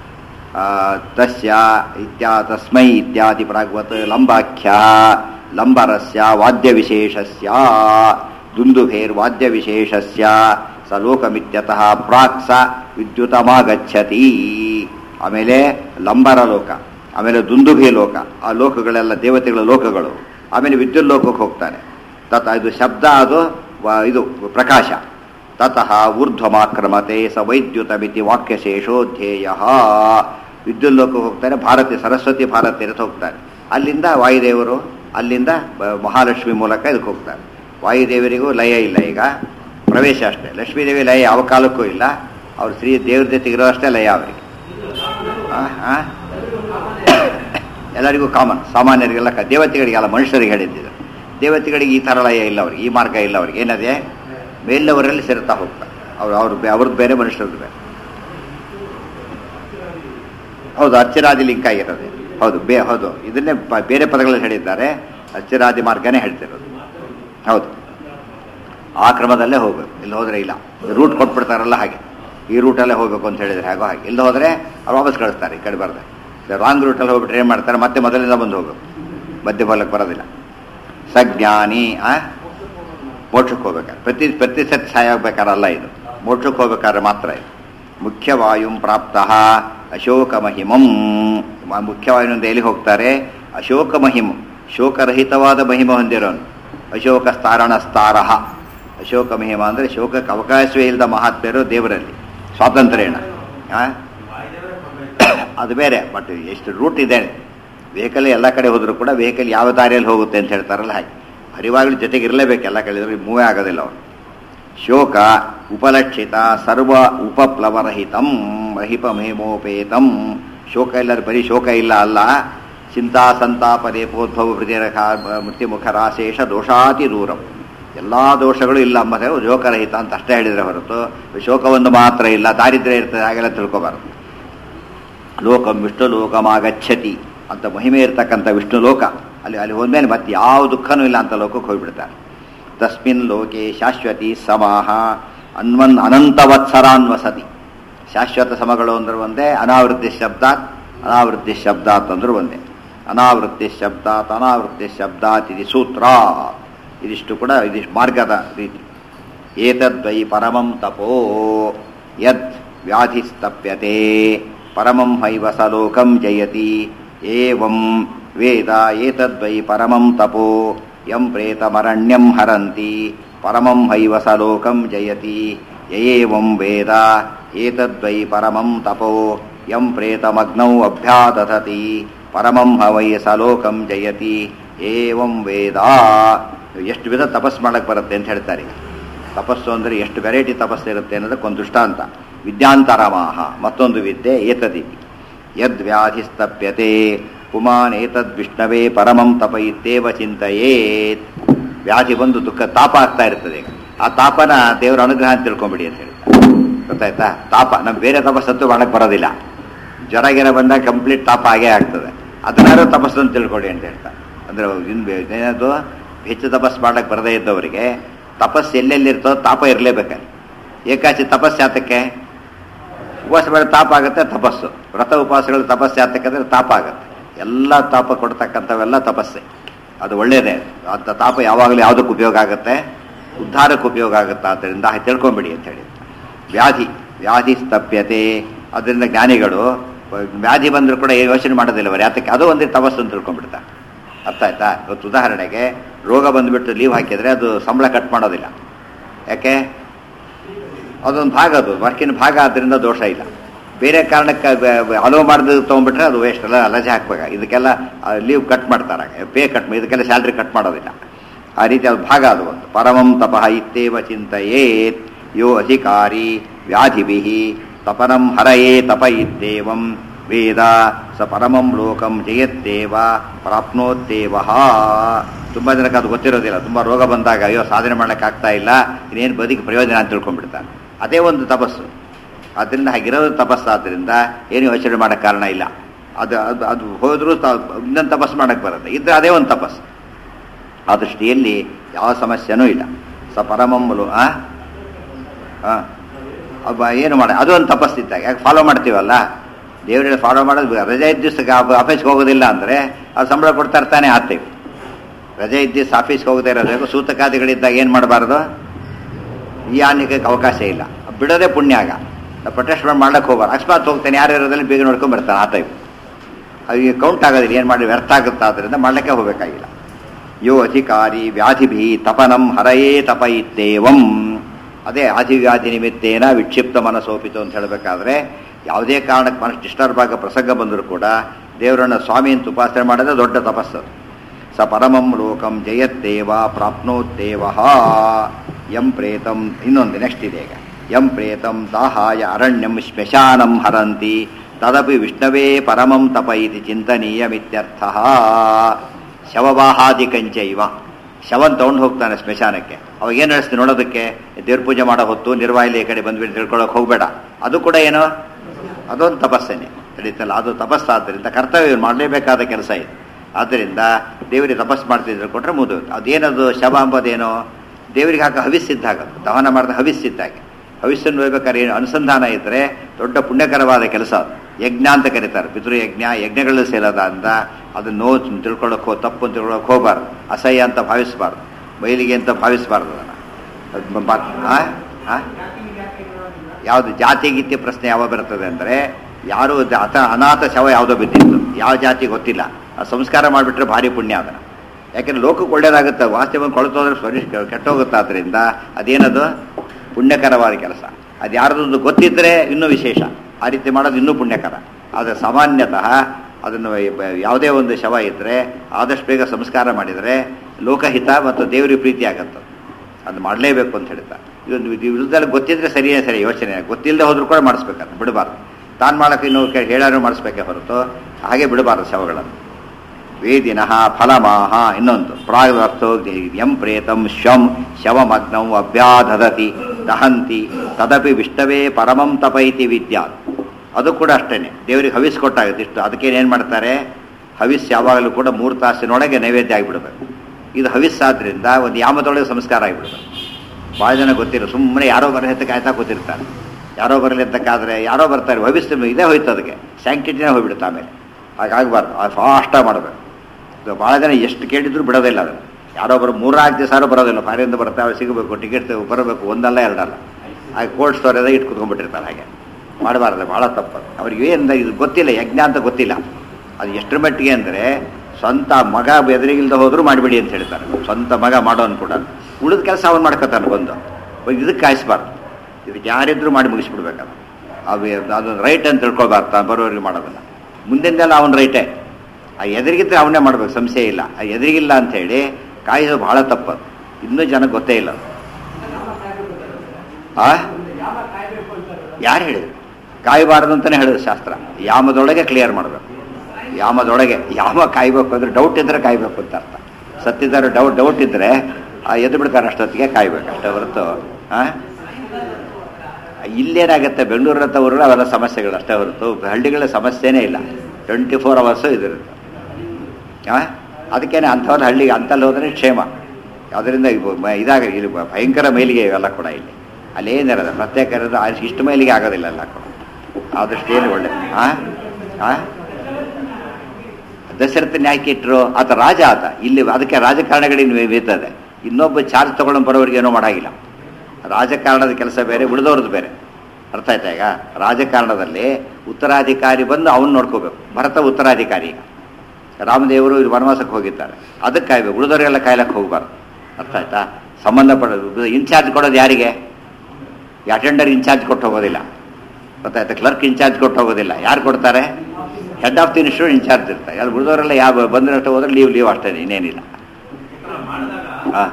ತಸ್ಮೈ ಇತ್ಯಾದಿ ಪ್ರಾಗ್ವತ್ ಲಂಬಾಖ್ಯ ಲಂಬರಸ್ಯ ವಾದ್ಯವಿಶೇಷಸ್ಯ ದುಂದುಭೇರ್ವಾದ್ಯವಿಶೇಷಸ್ಯ ಸ ಲೋಕಮಿತ್ಯತಃ ಪ್ರಾಕ್ ಸ ವಿದ್ಯುತಮಾಗಚ್ಚತಿ. ಆಮೇಲೆ ಲಂಬರ ಲೋಕ, ಆಮೇಲೆ ದುಂದುಭಿ ಲೋಕ, ಆ ಲೋಕಗಳೆಲ್ಲ ದೇವತೆಗಳ ಲೋಕಗಳು. ಆಮೇಲೆ ವಿದ್ಯುತ್ ಲೋಕಕ್ಕೆ ಹೋಗ್ತಾನೆ. ಇದು ಶಬ್ದ, ಅದು ಇದು ಪ್ರಕಾಶ. ತತಃ ಊರ್ಧ್ವಮಾಕ್ರಮತೆ ಸ ವೈದ್ಯುತಮಿತಿ ವಾಕ್ಯಶೇಷೋಧ್ಯೇಯ. ವಿದ್ಯುತ್ ಲೋಕಕ್ಕೆ ಹೋಗ್ತಾರೆ. ಭಾರತಿ ಸರಸ್ವತಿ ಭಾರತೀಯರಥ ಹೋಗ್ತಾರೆ. ಅಲ್ಲಿಂದ ವಾಯುದೇವರು, ಅಲ್ಲಿಂದ ಮಹಾಲಕ್ಷ್ಮಿ ಮೂಲಕ ಇದಕ್ಕೆ ಹೋಗ್ತಾರೆ. ವಾಯುದೇವರಿಗೂ ಲಯ ಇಲ್ಲ, ಈಗ ಪ್ರವೇಶ ಅಷ್ಟೇ. ಲಕ್ಷ್ಮೀದೇವಿ ಲಯ ಯಾವ ಕಾಲಕ್ಕೂ ಇಲ್ಲ. ಅವ್ರು ಶ್ರೀ ದೇವ್ರ ಜೊತೆಗಿರೋ ಅಷ್ಟೇ ಲಯ ಅವರಿಗೆ. ಎಲ್ಲರಿಗೂ ಕಾಮನ್, ಸಾಮಾನ್ಯರಿಗೆಲ್ಲ, ದೇವತೆಗಳಿಗೆಲ್ಲ, ಮನುಷ್ಯರಿಗೆ ಹೇಳಿದ್ದಿದ್ದು. ದೇವತೆಗಳಿಗೆ ಈ ಥರ ಲಯ ಇಲ್ಲ ಅವ್ರಿಗೆ, ಈ ಮಾರ್ಗ ಇಲ್ಲ ಅವ್ರಿಗೆ. ಏನದೇ ಮೇಲವರಲ್ಲಿ ಸೇರ್ತಾ ಹೋಗ್ತಾರೆ. ಅವ್ರದ್ದು ಬೇರೆ, ಮನುಷ್ಯರದ್ದು ಬೇರೆ. ಹೌದು, ಅರ್ಚರಾದಿ ಲಿಂಕ್ ಆಗಿರೋದು. ಹೌದು, ಹೌದು, ಇದನ್ನೇ ಬೇರೆ ಪದಗಳಲ್ಲಿ ಹೇಳಿದ್ದಾರೆ. ಅರ್ಚರಾದಿ ಮಾರ್ಗನೇ ಹೇಳ್ತಿರೋದು. ಹೌದು, ಆ ಕ್ರಮದಲ್ಲೇ ಹೋಗ್ಬೇಕು. ಇಲ್ಲಿ ಹೋದರೆ ಇಲ್ಲ, ರೂಟ್ ಕೊಟ್ಬಿಡ್ತಾರಲ್ಲ ಹಾಗೆ. ಈ ರೂಟಲ್ಲೇ ಹೋಗ್ಬೇಕು ಅಂತ ಹೇಳಿದ್ರೆ ಹಾಗೋ ಹಾಗೆ. ಇಲ್ಲಿ ಹೋದರೆ ಅವ್ರು ವಾಪಸ್ ಕಳಿಸ್ತಾರೆ, ಈ ಕಡೆ ಬರ್ದೆ. ರಾಂಗ್ ರೂಟಲ್ಲಿ ಹೋಗ್ಬಿಟ್ರೆ ಏನು ಮಾಡ್ತಾರೆ? ಮತ್ತೆ ಮೊದಲಿಂದ ಬಂದು ಹೋಗ್ಬೇಕು, ಮಧ್ಯ ಬರಲಿಕ್ಕೆ ಬರೋದಿಲ್ಲ. ಸಜ್ಞಾನಿ ಮೋಕ್ಷಕ್ಕೆ ಹೋಗ್ಬೇಕಾದ್ರೆ ಪ್ರತಿ ಸತಿ ಸಹಾಯ ಆಗ್ಬೇಕಾರಲ್ಲ, ಇದು ಮೋಕ್ಷಕ್ಕೆ ಹೋಗ್ಬೇಕಾದ್ರೆ ಮಾತ್ರ ಇದು. ಮುಖ್ಯವಾಯುಂ ಪ್ರಾಪ್ತ ಅಶೋಕ ಮಹಿಮಂ. ಮುಖ್ಯವಾಯುವಿನಿಂದ ಎಲ್ಲಿಗೆ ಹೋಗ್ತಾರೆ? ಅಶೋಕ ಮಹಿಮಂ, ಶೋಕರಹಿತವಾದ ಮಹಿಮ ಹೊಂದಿರೋನು. ಅಶೋಕ ಸ್ಥಾರಣ ಸ್ಥಾರಹ. ಅಶೋಕ ಮಹಿಮ ಅಂದರೆ ಶೋಕಕ್ಕೆ ಅವಕಾಶವೇ ಇಲ್ಲದ ಮಹಾತ್ಮೆಯರು ದೇವರಲ್ಲಿ. ಸ್ವಾತಂತ್ರ್ಯೇಣ ಅದು ಬೇರೆ, ಬಟ್ ಎಷ್ಟು ರೂಟ್ ಇದೆ ವೆಹಿಕಲ್ ಎಲ್ಲ ಕಡೆ ಹೋದರೂ ಕೂಡ ವೆಹಿಕಲ್ ಯಾವ ದಾರಿಯಲ್ಲಿ ಹೋಗುತ್ತೆ ಅಂತ ಹೇಳ್ತಾರಲ್ಲ ಹಾಗೆ ಅರಿವಾಗಲೂ ಜೊತೆಗೆ ಇರಲೇಬೇಕು, ಎಲ್ಲ ಕಡೆ ಮೂವೇ ಆಗೋದಿಲ್ಲ ಅವರು. ಶೋಕ ಉಪಲಕ್ಷಿತ ಸರ್ವ ಉಪಪ್ಲವರಹಿತಂ ರಹಿಪಮೇಮೋಪೇತಂ. ಶೋಕ ಇಲ್ಲದ್ರೆ ಬರೀ ಶೋಕ ಇಲ್ಲ ಅಲ್ಲ, ಚಿಂತಾ ಸಂತಾಪ ರೇಪೋದ್ಭವ ಹೃದಯರೇಖಾ ಮೃತ್ಯುಮುಖರಾಶೇಷ ದೋಷಾತಿ ದೂರಂ. ಎಲ್ಲ ದೋಷಗಳು ಇಲ್ಲ ಮತ್ತೆ ಶೋಕರಹಿತ ಅಂತ ಅಷ್ಟೇ ಹೇಳಿದರೆ ಹೊರತು ಶೋಕವೊಂದು ಮಾತ್ರ ಇಲ್ಲ, ದಾರಿದ್ರ್ಯ ಇರ್ತದೆ ಹಾಗೆಲ್ಲ ತಿಳ್ಕೊಬಾರದು. ಲೋಕಂ ವಿಷ್ಣು ಲೋಕಮಾಗಚ್ಚತಿ ಅಂತ ಮಹಿಮೆ ಇರ್ತಕ್ಕಂಥ ವಿಷ್ಣು ಲೋಕ, ಅಲ್ಲಿ ಹೋದ್ಮೇಲೆ ಮತ್ತೆ ಯಾವ ದುಃಖನೂ ಇಲ್ಲ ಅಂತ ಲೋಕಕ್ಕೆ ಹೋಗ್ಬಿಡ್ತಾರೆ. ತಸ್ಮಿನ್ ಲೋಕೆ ಶಾಶ್ವತಿ ಸಮಾಹ ಅನಂತವತ್ಸರಾನ್ ವಸತಿ. ಶಾಶ್ವತ ಸಮಗಳು ಅಂದ್ರೆ ಒಂದೇ, ಅನಾವೃತ್ತಿ ಶಬ್ದಾತ್ ಅಂದ್ರೂ ಒಂದೇ. ಅನಾವೃತ್ತಿ ಶಬ್ದಾತ್ ಇದು ಸೂತ್ರ. ಇದಿಷ್ಟು ಕೂಡ ಇದಿಷ್ಟು ಮಾರ್ಗದ ರೀತಿ. ಏತದ್ವೈ ಪರಮಂ ತಪೋ ಯದ್ ವ್ಯಾಧಿಸ್ತಪ್ಯತೆ ಪರಮಂ ಹೈವ ಸ ಲೋಕಂ ಜಯತಿ ಏವಂ ವೇದ. ಏತದ್ವೈ ಪರಮಂ ತಪೋ ಯಂ ಪ್ರೇತಮರಣ್ಯಂ ಹರಂತಿ ಪರಮಂ ಹೈವ ಸ ಲೋಕಂ ಜಯತಿ ಏವಂ ವೇದ. ಏತದ್ವೈ ಪರಮಂ ತಪೋ ಯಂ ಪ್ರೇತಮಗ್ನೌ ಅಭ್ಯಾದಧತಿ ಪರಮಂ ಹವೈ ಸ ಲೋಕಂ ಜಯತಿ ಏವಂ ವೇದ. ಎಷ್ಟು ವಿಧ ತಪಸ್ಸು ಮಾಡಕ್ಕೆ ಬರುತ್ತೆ ಅಂತ ಹೇಳ್ತಾರೆ. ತಪಸ್ಸು ಅಂದರೆ ಎಷ್ಟು ವೆರೈಟಿ ತಪಸ್ಸು ಇರುತ್ತೆ ಅನ್ನೋದಕ್ಕೊಂದು ದೃಷ್ಟಾಂತ. ವಿದ್ಯಾಂತರಮಾಹ ಮತ್ತೊಂದು ವಿದ್ಯೆ ಏತದಿತಿ. ಯದ್ವ್ಯಾಧಿಸ್ತಪ್ಯತೆ ಪುಮಾನ್ ಏತದ್ ವಿಷ್ಣವೇ ಪರಮಂ ತಪ ಇತ್ತೇವ ಚಿಂತೆಯೇತ್. ವ್ಯಾಧಿ ಬಂದು ದುಃಖ ತಾಪ ಆಗ್ತಾ ಇರ್ತದೆ, ಆ ತಾಪನ ದೇವರ ಅನುಗ್ರಹ ಅಂತ ತಿಳ್ಕೊಂಬಿಡಿ ಅಂತ ಹೇಳ್ತಾರೆ. ಗೊತ್ತಾಯ್ತಾ? ತಾಪ ನಮ್ಗೆ ಬೇರೆ ತಪಸ್ಸಂತೂ ಮಾಡಕ್ಕೆ ಬರೋದಿಲ್ಲ. ಜ್ವರ ಗಿರ ಬಂದಾಗ ಕಂಪ್ಲೀಟ್ ತಾಪ ಆಗೇ ಆಗ್ತದೆ, ಅದನ್ನಾರು ತಪಸ್ಸು ಅಂತ ತಿಳ್ಕೊಳ್ಳಿ ಅಂತ ಹೇಳ್ತಾರೆ. ಅಂದರೆ ಏನದು ಹೆಚ್ಚು ತಪಸ್ಸು ಮಾಡಕ್ಕೆ ಬರದೇ ಇದ್ದವರಿಗೆ ತಪಸ್ಸು ಎಲ್ಲೆಲ್ಲಿರ್ತೋ ತಾಪ ಇರಲೇಬೇಕಲ್ಲಿ. ಏಕಾಚಿ ತಪಸ್ಸು ಯಾತಕ್ಕೆ? ಉಪವಾಸ ಬೇಡ ತಾಪ ಆಗುತ್ತೆ ತಪಸ್ಸು. ವ್ರತ ಉಪವಾಸಗಳು ತಪಸ್ಸು ಯಾತಕ್ಕೆ ಅಂದರೆ ತಾಪ ಆಗುತ್ತೆ. ಎಲ್ಲ ತಾಪ ಕೊಡ್ತಕ್ಕಂಥವೆಲ್ಲ ತಪಸ್ಸೆ, ಅದು ಒಳ್ಳೆಯದೇ. ಅಂತ ತಾಪ ಯಾವಾಗಲೂ ಯಾವುದಕ್ಕೆ ಉಪಯೋಗ ಆಗುತ್ತೆ? ಉದ್ಧಾರಕ್ಕೆ ಉಪಯೋಗ ಆಗುತ್ತೆ. ಆದ್ದರಿಂದ ತಿಳ್ಕೊಂಬಿಡಿ ಅಂತ ಹೇಳಿ. ವ್ಯಾಧಿ ಸ್ತಪ್ಯತೆ. ಅದರಿಂದ ಜ್ಞಾನಿಗಳು ವ್ಯಾಧಿ ಬಂದರೂ ಕೂಡ ಯೋಚನೆ ಮಾಡೋದಿಲ್ಲ ಅವರು, ಯಾತಕ್ಕೆ? ಅದು ಒಂದೇ ತಪಸ್ಸು ಅಂತ ತಿಳ್ಕೊಂಡ್ಬಿಡ್ತಾರೆ. ಅರ್ಥ ಆಯ್ತಾ? ಇವತ್ತು ಉದಾಹರಣೆಗೆ ರೋಗ ಬಂದುಬಿಟ್ಟು ಲೀವ್ ಹಾಕಿದರೆ ಅದು ಸಂಬಳ ಕಟ್ ಮಾಡೋದಿಲ್ಲ. ಯಾಕೆ? ಅದೊಂದು ಭಾಗ, ಅದು ವರ್ಕಿನ ಭಾಗ, ಆದ್ದರಿಂದ ದೋಷ ಇಲ್ಲ. ಬೇರೆ ಕಾರಣಕ್ಕೆ ಅಲೋ ಮಾಡಿದ ತೊಗೊಂಡ್ಬಿಟ್ರೆ ಅದು ವೇಸ್ಟ್ ಅಲ್ಲ, ರಜೆ ಹಾಕ್ಬೇಕ. ಇದಕ್ಕೆಲ್ಲ ಲೀವ್ ಕಟ್ ಮಾಡ್ತಾರೆ, ಪೇ ಕಟ್, ಇದಕ್ಕೆಲ್ಲ ಸ್ಯಾಲ್ರಿ ಕಟ್ ಮಾಡೋದಿಲ್ಲ. ಆ ರೀತಿ ಅದು ಭಾಗ. ಅದು ಒಂದು ಪರಮಂ ತಪಃ ಇತ್ತೇವ ಚಿಂತೆಯೇತ್ ಯೋ ಅಧಿಕಾರಿ ವ್ಯಾಧಿಭಿ ತಪನಂ ಹರಯೇ ತಪ ಇತ್ತೇವಂ ವೇದ ಸ ಪರಮಂ ಲೋಕಂ ಜಯತ್ತೇವ ಪ್ರಾಪ್ನೋತ್ತೇವ. ತುಂಬ ಜನಕ್ಕೆ ಅದು ಗೊತ್ತಿರೋದಿಲ್ಲ. ತುಂಬ ರೋಗ ಬಂದಾಗ ಅಯ್ಯೋ ಸಾಧನೆ ಮಾಡೋಕ್ಕಾಗ್ತಾ ಇಲ್ಲ, ಇನ್ನೇನು ಬದುಕಿ ಪ್ರಯೋಜನ ಅಂತ ತಿಳ್ಕೊಂಡ್ಬಿಡ್ತಾರೆ. ಅದೇ ಒಂದು ತಪಸ್ಸು. ಆದ್ದರಿಂದ ಹಾಗಿರೋದು ತಪಸ್ಸು. ಆದ್ದರಿಂದ ಏನು ಯೋಚನೆ ಮಾಡೋಕ್ಕೆ ಕಾರಣ ಇಲ್ಲ. ಅದು ಹೋದರೂ ಇನ್ನೊಂದು ತಪಸ್ಸು ಮಾಡೋಕ್ಕೆ ಬರುತ್ತೆ, ಇದ್ರೆ ಅದೇ ಒಂದು ತಪಸ್ಸು. ಆ ದೃಷ್ಟಿಯಲ್ಲಿ ಯಾವ ಸಮಸ್ಯೆನೂ ಇಲ್ಲ. ಸ ಪರಮಂಬಲು ಏನು ಮಾಡ ಅದು ಒಂದು ತಪಸ್ಸಿದ್ದಾಗ ಯಾಕೆ ಫಾಲೋ ಮಾಡ್ತೀವಲ್ಲ, ದೇವರಿಗೆ ಫಾಲೋ ಮಾಡೋದು. ರಜೆ ಇದ್ದ ದಿವಸಕ್ಕೆ ಆಫೀಸ್ಗೆ ಹೋಗೋದಿಲ್ಲ ಅಂದರೆ ಅದು ಸಂಬಳ ಕೊಡ್ತಾ ಇರ್ತಾನೆ ಆಗ್ತೇವೆ. ರಜೆ ಇದ್ದ ದಿವಸ ಆಫೀಸ್ಗೆ ಹೋಗದೇ ಇರೋದು. ಸೂತಕಾದಿಗಳಿದ್ದಾಗ ಏನು ಮಾಡಬಾರ್ದು? ಈ ಆನ್ಯಕ್ಕೆ ಅವಕಾಶ ಇಲ್ಲ, ಬಿಡೋದೇ ಪುಣ್ಯ. ಆಗ ಪ್ರೊಟೆಸ್ಟ್ ಮಾಡ್ಲಿಕ್ಕೆ ಹೋಗ್ಬಾರ್ದು. ಅಕಸ್ಮಾತ್ ಹೋಗ್ತಾನೆ, ಯಾರು ಇರೋದ್ರಲ್ಲಿ ಬೇಗ ನೋಡ್ಕೊಂಡು ಬರ್ತಾನೆ. ಆ ಟೈಪ್ ಅದು ಕೌಂಟ್ ಆಗೋದಿಲ್ಲ. ಏನು ಮಾಡಿ ವ್ಯರ್ಥ ಆಗುತ್ತೆ, ಆದ್ದರಿಂದ ಮಾಡಲಿಕ್ಕೆ ಹೋಗಬೇಕಾಗಿಲ್ಲ. ಯೋ ಅಧಿಕಾರಿ ವ್ಯಾಧಿಭಿ ತಪನಂ ಹರಯೇ ತಪ ಇತ್ತೇವಂ. ಅದೇ ಆದಿವ್ಯಾಧಿ ನಿಮಿತ್ತೇನ ವಿಕ್ಷಿಪ್ತ ಮನಸ್ಸೋಪಿತು ಅಂತ ಹೇಳಬೇಕಾದ್ರೆ ಯಾವುದೇ ಕಾರಣಕ್ಕೆ ಮನಸ್ಸು ಡಿಸ್ಟರ್ಬ್ ಆಗೋ ಪ್ರಸಂಗ ಬಂದರೂ ಕೂಡ ದೇವರನ್ನ ಸ್ವಾಮಿ ಅಂತ ಉಪಾಸನೆ ಮಾಡೋದೇ ದೊಡ್ಡ ತಪಸ್ಸು. ಸ ಪರಮಂ ಲೋಕಂ ಜಯತ್ತೇವ ಪ್ರಾಪ್ನೋತ್ತೇವ. ಯಂ ಪ್ರೇತಂ. ಇನ್ನೊಂದು ನೆಕ್ಸ್ಟ್ ಇದೆ ಈಗ. ಯಂ ಪ್ರೇತಂ ದಾಹಾಯ ಅರಣ್ಯಂ ಶ್ಮಶಾನಂ ಹರಂತಿ ತದಪಿ ವಿಷ್ಣವೇ ಪರಮಂ ತಪ ಇತಿ ಚಿಂತನೀಯಮಿತ್ಯರ್ಥ. ಶವವಾಹಾದಿಕಂಚೈವ. ಶವನ್ ತಗೊಂಡು ಹೋಗ್ತಾನೆ ಸ್ಮಶಾನಕ್ಕೆ. ಅವಾಗ ಏನು ನಡೆಸ್ತೀನಿ ನೋಡೋದಕ್ಕೆ? ದೇವ್ರ ಪೂಜೆ ಮಾಡೋ ಹೊತ್ತು ನಿರ್ವಾಯಿಲೆ ಈ ಕಡೆ ಬಂದ್ಬಿಟ್ಟು ತಿಳ್ಕೊಳ್ಳೋಕೆ ಹೋಗಬೇಡ. ಅದು ಕೂಡ ಏನು? ಅದೊಂದು ತಪಸ್ಸೇನೆ ನಡೀತಲ್ಲ, ಅದು ತಪಸ್ಸಾದ್ದರಿಂದ ಕರ್ತವ್ಯ ಮಾಡಲೇಬೇಕಾದ ಕೆಲಸ ಇದೆ. ಆದ್ದರಿಂದ ದೇವರಿಗೆ ತಪಸ್ಸು ಮಾಡ್ತಿದ್ರು ಕೊಟ್ಟರೆ ಮುದು. ಅದೇನದು ಶವ ಅಂಬೋದೇನೋ? ದೇವರಿಗೆ ಹಾಕೋ ಹವಿಸ್ಸಿದ್ದಾಗ, ದಹನ ಮಾಡಿದ ಹವಿಸ್ಸಿದ್ದಾಗೆ. ಹವಿಸ್ಸನ್ನು ಹೋಗ್ಬೇಕಾದ್ರೆ ಏನು ಅನುಸಂಧಾನ ಇದ್ದರೆ ದೊಡ್ಡ ಪುಣ್ಯಕರವಾದ ಕೆಲಸ. ಯಜ್ಞ ಅಂತ ಕರೀತಾರೆ, ಪಿತೃಯಜ್ಞ. ಯಜ್ಞಗಳಲ್ಲಿ ಸೇಲದ ಅಂತ ಅದನ್ನು ನೋವು ತಿಳ್ಕೊಳ್ಳೋಕೆ ತಪ್ಪು ಅಂತ ತಿಳ್ಕೊಳ್ಳೋಕೆ ಹೋಗಬಾರ್ದು. ಅಸಹ್ಯ ಅಂತ ಭಾವಿಸಬಾರ್ದು, ಬಯಲಿಗೆ ಅಂತ ಭಾವಿಸಬಾರ್ದು ಅದನ್ನು. ಯಾವುದು ಜಾತಿ ಗೀತಿ ಪ್ರಶ್ನೆ ಯಾವಾಗ ಬರ್ತದೆ ಅಂದರೆ, ಯಾರು ಅನಾಥ ಶವ ಯಾವುದೋ ಬಿದ್ದಿತ್ತು, ಯಾವ ಜಾತಿ ಗೊತ್ತಿಲ್ಲ, ಆ ಸಂಸ್ಕಾರ ಮಾಡಿಬಿಟ್ರೆ ಭಾರಿ ಪುಣ್ಯ ಅದನ್ನು. ಯಾಕೆಂದ್ರೆ ಲೋಕಕ್ಕೆ ಒಳ್ಳೇದಾಗುತ್ತೆ. ವಾಸ್ತವ ಕೊಳ್ತೋದ್ರೆ ಕೆಟ್ಟೋಗುತ್ತೆ. ಆದ್ದರಿಂದ ಅದೇನದು ಪುಣ್ಯಕರವಾದ ಕೆಲಸ. ಅದು ಯಾರ್ದೊಂದು ಗೊತ್ತಿದ್ದರೆ ಇನ್ನೂ ವಿಶೇಷ. ಆ ರೀತಿ ಮಾಡೋದು ಇನ್ನೂ ಪುಣ್ಯಕರ. ಆದರೆ ಸಾಮಾನ್ಯತಃ ಅದನ್ನು ಯಾವುದೇ ಒಂದು ಶವ ಇದ್ದರೆ ಆದಷ್ಟು ಬೇಗ ಸಂಸ್ಕಾರ ಮಾಡಿದರೆ ಲೋಕಹಿತ ಮತ್ತು ದೇವರಿಗೆ ಪ್ರೀತಿ ಆಗತ್ತೆ. ಅದು ಮಾಡಲೇಬೇಕು ಅಂತ ಹೇಳ್ತಾ. ಇದೊಂದು ವಿರುದ್ಧದಲ್ಲಿ ಗೊತ್ತಿದ್ರೆ ಸರಿಯೇ ಸರಿ ಯೋಚನೆ, ಗೊತ್ತಿಲ್ಲದೆ ಹೋದ್ರೂ ಕೂಡ ಮಾಡಿಸ್ಬೇಕಂತ ಬಿಡಬಾರ್ದು. ತಾನು ಮಾಡೋಕ್ಕೆ ಇನ್ನೂ ಹೇಳಾರು ಮಾಡಿಸ್ಬೇಕೇ ಹೊರತು ಹಾಗೆ ಬಿಡಬಾರ್ದು ಶವಗಳನ್ನು. ವೇದಿನಃ ಫಲಮಾಹ ಇನ್ನೊಂದು ಪ್ರಾಗರ್ಥೋ ಯಂ ಪ್ರೇತಂ ಶ್ವಂ ಶವಮಗ್ನಂ ಅಭ್ಯಾದಧತಿ ದಹಂತಿ ತದಪಿ ವಿಷ್ಣವೇ ಪರಮಂ ತಪೈತಿ ವಿದ್ಯಾತ್. ಅದು ಕೂಡ ಅಷ್ಟೇ, ದೇವರಿಗೆ ಹವಿಸ್ ಕೊಟ್ಟಾಗುತ್ತೆ ಇಷ್ಟು. ಅದಕ್ಕೇನೇನು ಮಾಡ್ತಾರೆ, ಹವಿಸ್ ಯಾವಾಗಲೂ ಕೂಡ 3 ತಾಸಿನೊಳಗೆ ನೈವೇದ್ಯ ಆಗಿಬಿಡಬೇಕು. ಇದು ಹವಿಸ್ಸಾದ್ರಿಂದ ಒಂದು ಯಾಮದೊಳಗೆ ಸಂಸ್ಕಾರ ಆಗಿಬಿಡ್ಬೇಕು. ಭಾಳ ಜನ ಗೊತ್ತಿರೋ ಸುಮ್ಮನೆ ಯಾರೋ ಬರಲಿ ಅಂತ ಕಾಯ್ತಾ ಕೂತಿರ್ತಾರೆ. ಯಾರೋ ಬರಲಿ ಅಂತಕ್ಕಾದರೆ ಯಾರೋ ಬರ್ತಾರೆ, ಹವಿಸ್ ಇದೇ ಹೋಯ್ತು, ಅದಕ್ಕೆ ಸ್ಯಾಂಕ್ಟಿಟಿನೇ ಹೋಗ್ಬಿಡುತ್ತೆ. ಆಮೇಲೆ ಹಾಗಾಗಬಾರ್ದು, ಫಾಸ್ಟಾಗಿ ಮಾಡಬೇಕು. ಭಾಳ ಜನ ಎಷ್ಟು ಕೇಳಿದ್ರು ಬಿಡೋದಿಲ್ಲ ಅದನ್ನು. ಯಾರೋ ಬರೋ 3-4 ದಿವಸ ಬರೋದಿಲ್ಲ, ಫಾರಿನಿಂದ ಬರ್ತಾವೆ, ಸಿಗಬೇಕು, ಟಿಕೆಟ್ ಬರಬೇಕು, ಒಂದಲ್ಲ ಎರಡಲ್ಲ. ಹಾಗೆ ಕೋಲ್ಡ್ ಸ್ಟೋರೇಜ್ ಇಟ್ಟು ಕುತ್ಕೊಂಡ್ಬಿಟ್ಟಿರ್ತಾರೆ. ಹಾಗೆ ಮಾಡಬಾರ್ದು, ಭಾಳ ತಪ್ಪದು. ಅವ್ರಿಗೆ ಏನು ಇದು ಗೊತ್ತಿಲ್ಲ, ಯಜ್ಞ ಅಂತ ಗೊತ್ತಿಲ್ಲ. ಅದು ಎಷ್ಟರ ಮಟ್ಟಿಗೆ ಅಂದರೆ ಸ್ವಂತ ಮಗ ಬೆದರಿಗಿಲ್ದ ಹೋದರೂ ಮಾಡಿಬಿಡಿ ಅಂತ ಹೇಳ್ತಾರೆ. ಸ್ವಂತ ಮಗ ಮಾಡೋನು ಕೂಡ ಉಳಿದ ಕೆಲಸ ಅವನು ಮಾಡ್ಕೊತಾನೆ ಬಂದು. ಇದಕ್ಕೆ ಕಾಯಿಸ್ಬಾರ್ದು, ಇದಕ್ಕೆ ಯಾರಿದ್ರೂ ಮಾಡಿ ಮುಗಿಸ್ಬಿಡ್ಬೇಕಲ್ಲ. ಅದೊಂದು ರೈಟ್ ಅಂತ ತಿಳ್ಕೊಳ್ಬಾರ್ದು ತಾನು ಬರೋರಿಗೆ ಮಾಡೋದಲ್ಲ. ಮುಂದಿಂದೆಲ್ಲ ಅವನ ರೈಟೇ. ಆ ಎದುರಿಗಿದ್ರೆ ಅವನ್ನೇ ಮಾಡ್ಬೇಕು, ಸಂಶಯ ಇಲ್ಲ. ಆ ಎದುರಿಗಿಲ್ಲ ಅಂಥೇಳಿ ಕಾಯಿಸೋದು ಭಾಳ ತಪ್ಪದು. ಇನ್ನೂ ಜನಕ್ಕೆ ಗೊತ್ತೇ ಇಲ್ಲ. ಯಾರು ಹೇಳಿದ್ರು ಕಾಯಬಾರ್ದು ಅಂತಲೇ ಹೇಳಿದ್ರು ಶಾಸ್ತ್ರ. ಯಾಮದೊಳಗೆ ಕ್ಲಿಯರ್ ಮಾಡಬೇಕು. ಯಾಮದೊಳಗೆ ಯಾಮ ಕಾಯ್ಬೇಕು ಅಂದರೆ ಡೌಟ್ ಇದ್ದರೆ ಕಾಯಬೇಕು ಅಂತ ಅರ್ಥ. ಸತ್ತಿದ್ದಾರೆ ಡೌಟ್ ಇದ್ದರೆ ಎದ್ದು ಬಿಡ್ತಾರೆ, ಅಷ್ಟೊತ್ತಿಗೆ ಕಾಯ್ಬೇಕು ಅಷ್ಟೇ ಹೊರತು. ಇಲ್ಲೇನಾಗುತ್ತೆ, ಬೆಂಗಳೂರಿನಂಥ ಊರಲ್ಲಿ ಅವೆಲ್ಲ ಸಮಸ್ಯೆಗಳು ಅಷ್ಟೇ ಹೊರತು ಹಳ್ಳಿಗಳ ಸಮಸ್ಯೆನೇ ಇಲ್ಲ. 24 ಅವರ್ಸು ಇದಿರುತ್ತೆ. ಅದಕ್ಕೇನೆ ಅಂಥವ್ರು ಹಳ್ಳಿಗೆ ಅಂತಲ್ಲಿ ಹೋದರೆ ಕ್ಷೇಮ. ಅದರಿಂದ ಇಲ್ಲಿ ಭಯಂಕರ ಮೈಲಿಗೆ ಇವೆಲ್ಲ ಕೂಡ. ಇಲ್ಲಿ ಅಲ್ಲೇನಿರೋದು ಪ್ರತ್ಯೇಕ ಇರೋದು ಇಷ್ಟು ಮೈಲಿಗೆ ಆಗೋದಿಲ್ಲ ಎಲ್ಲ ಕೂಡ. ಆದಷ್ಟು ಏನು ಒಳ್ಳೆ ದಶರಥನ ಯಾಕೆ ಇಟ್ಟರು, ಆತ ರಾಜ ಆತ. ಇಲ್ಲಿ ಅದಕ್ಕೆ ರಾಜಕಾರಣಗಳಿಗೆ ಬೀಳ್ತದೆ. ಇನ್ನೊಬ್ಬ ಚಾರ್ಜ್ ತೊಗೊಂಡು ಬರೋರಿಗೆ ಏನೋ ಮಾಡೋಂಗಿಲ್ಲ. ರಾಜಕಾರಣದ ಕೆಲಸ ಬೇರೆ, ಉಳಿದವ್ರದ್ದು ಬೇರೆ. ಅರ್ಥ ಆಯ್ತಾ? ಈಗ ರಾಜಕಾರಣದಲ್ಲಿ ಉತ್ತರಾಧಿಕಾರಿ ಬಂದು ಅವನು ನೋಡ್ಕೋಬೇಕು. ಭರತ ಉತ್ತರಾಧಿಕಾರಿ. ಈಗ ರಾಮದೇವರು ಇಲ್ಲಿ ವನವಾಸಕ್ಕೆ ಹೋಗಿದ್ದಾರೆ, ಅದಕ್ಕೆ ಕಾಯ್ಬೇಕು. ಉಳಿದವರಿಗೆಲ್ಲ ಕಾಯ್ಲಕ್ಕೆ ಹೋಗಬಾರ್ದು. ಅರ್ಥ ಆಯ್ತಾ? ಸಂಬಂಧಪಡೋದು ಇನ್ಚಾರ್ಜ್ ಕೊಡೋದು ಯಾರಿಗೆ? ಅಟೆಂಡರ್ ಇನ್ಚಾರ್ಜ್ ಕೊಟ್ಟು ಹೋಗೋದಿಲ್ಲ. ಗೊತ್ತಾಯ್ತಾ? ಕ್ಲರ್ಕ್ ಇನ್ಚಾರ್ಜ್ ಕೊಟ್ಟು ಹೋಗೋದಿಲ್ಲ. ಯಾರು ಕೊಡ್ತಾರೆ? Head of the institute incharge ಇರ್ತಾರೆ. ಯಾರು ಉಳಿದವರೆಲ್ಲ ಯಾವ ಬಂದಿರಷ್ಟು ಹೋದ್ರೆ ಲೀವ್ ಅಷ್ಟೇ, ಇನ್ನೇನಿಲ್ಲ. ಹಾಂ,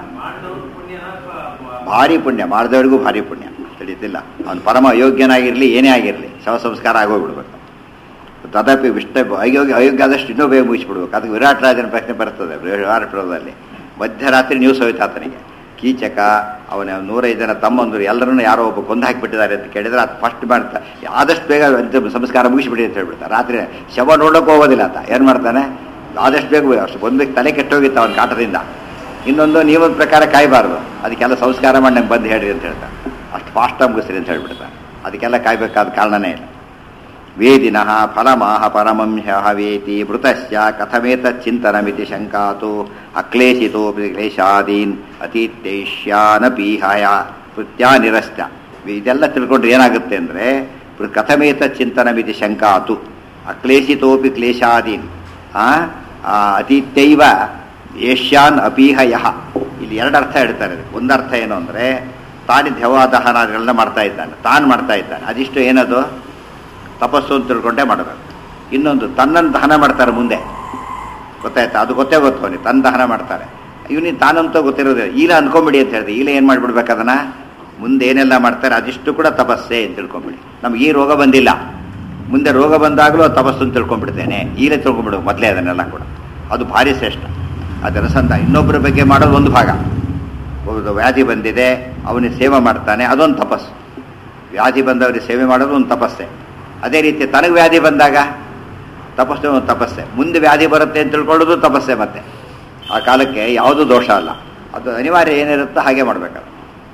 ಭಾರಿ ಪುಣ್ಯ ಮಾಡಿದವರಿಗೂ ಭಾರಿ ಪುಣ್ಯ. ತಿಳಿತಿಲ್ಲ, ಅವನು ಪರಮ ಅಯೋಗ್ಯನಾಗಿರಲಿ ಏನೇ ಆಗಿರಲಿ ಶವ ಸಂಸ್ಕಾರ ಆಗೋಗ್ಬಿಡ್ಬೇಕು. ತದಪಿ ಅಯೋಗ್ಯ ಆದಷ್ಟು ಇನ್ನೂ ಬೇಗ ಮುಗಿಸ್ಬಿಡ್ಬೇಕು. ಅದಕ್ಕೆ ವಿರಾಟ್ ರಾಜನ ಪ್ರಶ್ನೆ ಬರ್ತದೆ. ವಿರಾಟದಲ್ಲಿ ಮಧ್ಯರಾತ್ರಿ ನ್ಯೂಸ್ ಹೋಯ್ತು ಆತನಿಗೆ. ಕೀಚಕ ಅವನ 105 ಜನ ತಮ್ಮಂದರು ಎಲ್ಲರನ್ನೂ ಯಾರೋ ಒಬ್ಬ ಕೊಂದು ಹಾಕಿಬಿಟ್ಟಿದ್ದಾರೆ ಅಂತ ಕೇಳಿದ್ರೆ ಅದು ಫಸ್ಟ್ ಮಾಡ್ತಾ ಆದಷ್ಟು ಬೇಗ ಸಂಸ್ಕಾರ ಮುಗಿಸ್ಬಿಡಿ ಅಂತ ಹೇಳ್ಬಿಡ್ತಾರೆ. ರಾತ್ರಿ ಶವ ನೋಡೋಕೆ ಹೋಗೋದಿಲ್ಲ ಆತ. ಏನು ಮಾಡ್ತಾನೆ, ಆದಷ್ಟು ಬೇಗ ಅಷ್ಟು ಬಂದಬೇಕು. ತಲೆ ಕೆಟ್ಟೋಗಿತ್ತು ಅವನ ಕಾಟದಿಂದ. ಇನ್ನೊಂದು ನಿಯಮದ ಪ್ರಕಾರ ಕಾಯಬಾರ್ದು. ಅದಕ್ಕೆಲ್ಲ ಸಂಸ್ಕಾರ ಮಾಡಿ ನಂಗೆ ಬಂದು ಹೇಳ್ರಿ ಅಂತ ಹೇಳ್ತಾರೆ. ಅಷ್ಟು ಫಾಸ್ಟಾಗಿ ಮುಗಿಸ್ರಿ ಅಂತ ಹೇಳ್ಬಿಡ್ತಾರೆ. ಅದಕ್ಕೆಲ್ಲ ಕಾಯಬೇಕಾದ ಕಾರಣನೇ ಇಲ್ಲ. ವೇದಿನಃ ಫಲಮಾಹ ಪರಮಂಶ ವೇತಿ ಮೃತಸ್ಯ ಕಥಮೇತ ಚಿಂತನಮಿತಿ ಶಂಕಾತು ಅಕ್ಲೇಶಿತೋಪಿ ಕ್ಲೇಶಾದೀನ್ ಅತೀತೈಷ್ಯಾನಪೀಹಾಯ ಕೃತ್ಯಾನಿರಸ್ತ. ಇದೆಲ್ಲ ತಿಳ್ಕೊಂಡ್ರೆ ಏನಾಗುತ್ತೆ ಅಂದರೆ ಕಥಮೇತ ಚಿಂತನಮಿತಿ ಶಂಕಾತು ಅಕ್ಲೇಶಿತೋಪಿ ಕ್ಲೇಶಾದೀನ್ ಅತೀತೈವ ಏಷ್ಯಾನ್ ಅಪೀಹಯ. ಇಲ್ಲಿ 2 ಅರ್ಥ ಹೇಳ್ತಾರೆ. ಒಂದು ಅರ್ಥ ಏನು ಅಂದರೆ ತಾನು ದಹನಾದಿಗಳನ್ನ ಮಾಡ್ತಾ ಇದ್ದಾನೆ, ತಾನು ಮಾಡ್ತಾ ಇದ್ದಾನೆ. ಅದಿಷ್ಟು ಏನದು ತಪಸ್ಸು ಅಂತ ತಿಳ್ಕೊಂಡೇ ಮಾಡಬೇಕು. ಇನ್ನೊಂದು ತನ್ನನ್ನು ದಹನ ಮಾಡ್ತಾರೆ ಮುಂದೆ. ಗೊತ್ತಾಯ್ತಾ? ಅದು ಗೊತ್ತೇ ಅವನಿಗೆ ತನ್ನ ದಹನ ಮಾಡ್ತಾರೆ. ಇವನಿಗೆ ತಾನಂತೂ ಗೊತ್ತಿರೋದಿಲ್ಲ. ಈಲ ಅಂದ್ಕೊಂಬಿಡಿ ಅಂತ ಹೇಳಿದೆ. ಈಲ ಏನು ಮಾಡಿಬಿಡ್ಬೇಕು, ಅದನ್ನು ಮುಂದೆ ಏನೆಲ್ಲ ಮಾಡ್ತಾರೆ ಅದಿಷ್ಟು ಕೂಡ ತಪಸ್ಸೇ ಅಂತ ತಿಳ್ಕೊಂಬಿಡಿ. ನಮ್ಗೆ ಈ ರೋಗ ಬಂದಿಲ್ಲ, ಮುಂದೆ ರೋಗ ಬಂದಾಗಲೂ ತಪಸ್ಸು ಅಂತ ತಿಳ್ಕೊಂಡ್ಬಿಡ್ತೇನೆ. ಈಲೇ ತಿಳ್ಕೊಂಬಿಡ್ಬೇಕು ಮೊದಲೇ ಅದನ್ನೆಲ್ಲ ಕೂಡ. ಅದು ಭಾರಿ ಶ್ರೇಷ್ಠ. ಅದರ ಸಂತ ಇನ್ನೊಬ್ಬರ ಬಗ್ಗೆ ಮಾಡೋದು ಒಂದು ಭಾಗ. ವ್ಯಾಧಿ ಬಂದಿದೆ, ಅವನಿಗೆ ಸೇವೆ ಮಾಡ್ತಾನೆ, ಅದೊಂದು ತಪಸ್ಸು. ವ್ಯಾಧಿ ಬಂದವರಿಗೆ ಸೇವೆ ಮಾಡೋದು ಒಂದು ತಪಸ್ಸೆ. ಅದೇ ರೀತಿ ತನಗೆ ವ್ಯಾಧಿ ಬಂದಾಗ ತಪಸ್ಸು ಒಂದು ತಪಸ್ಸೆ. ಮುಂದೆ ವ್ಯಾಧಿ ಬರುತ್ತೆ ಅಂತ ತಿಳ್ಕೊಳ್ಳೋದು ತಪಸ್ಸೆ. ಮತ್ತೆ ಆ ಕಾಲಕ್ಕೆ ಯಾವುದೂ ದೋಷ ಅಲ್ಲ. ಅದು ಅನಿವಾರ್ಯ ಏನಿರುತ್ತೋ ಹಾಗೆ ಮಾಡಬೇಕಲ್ಲ.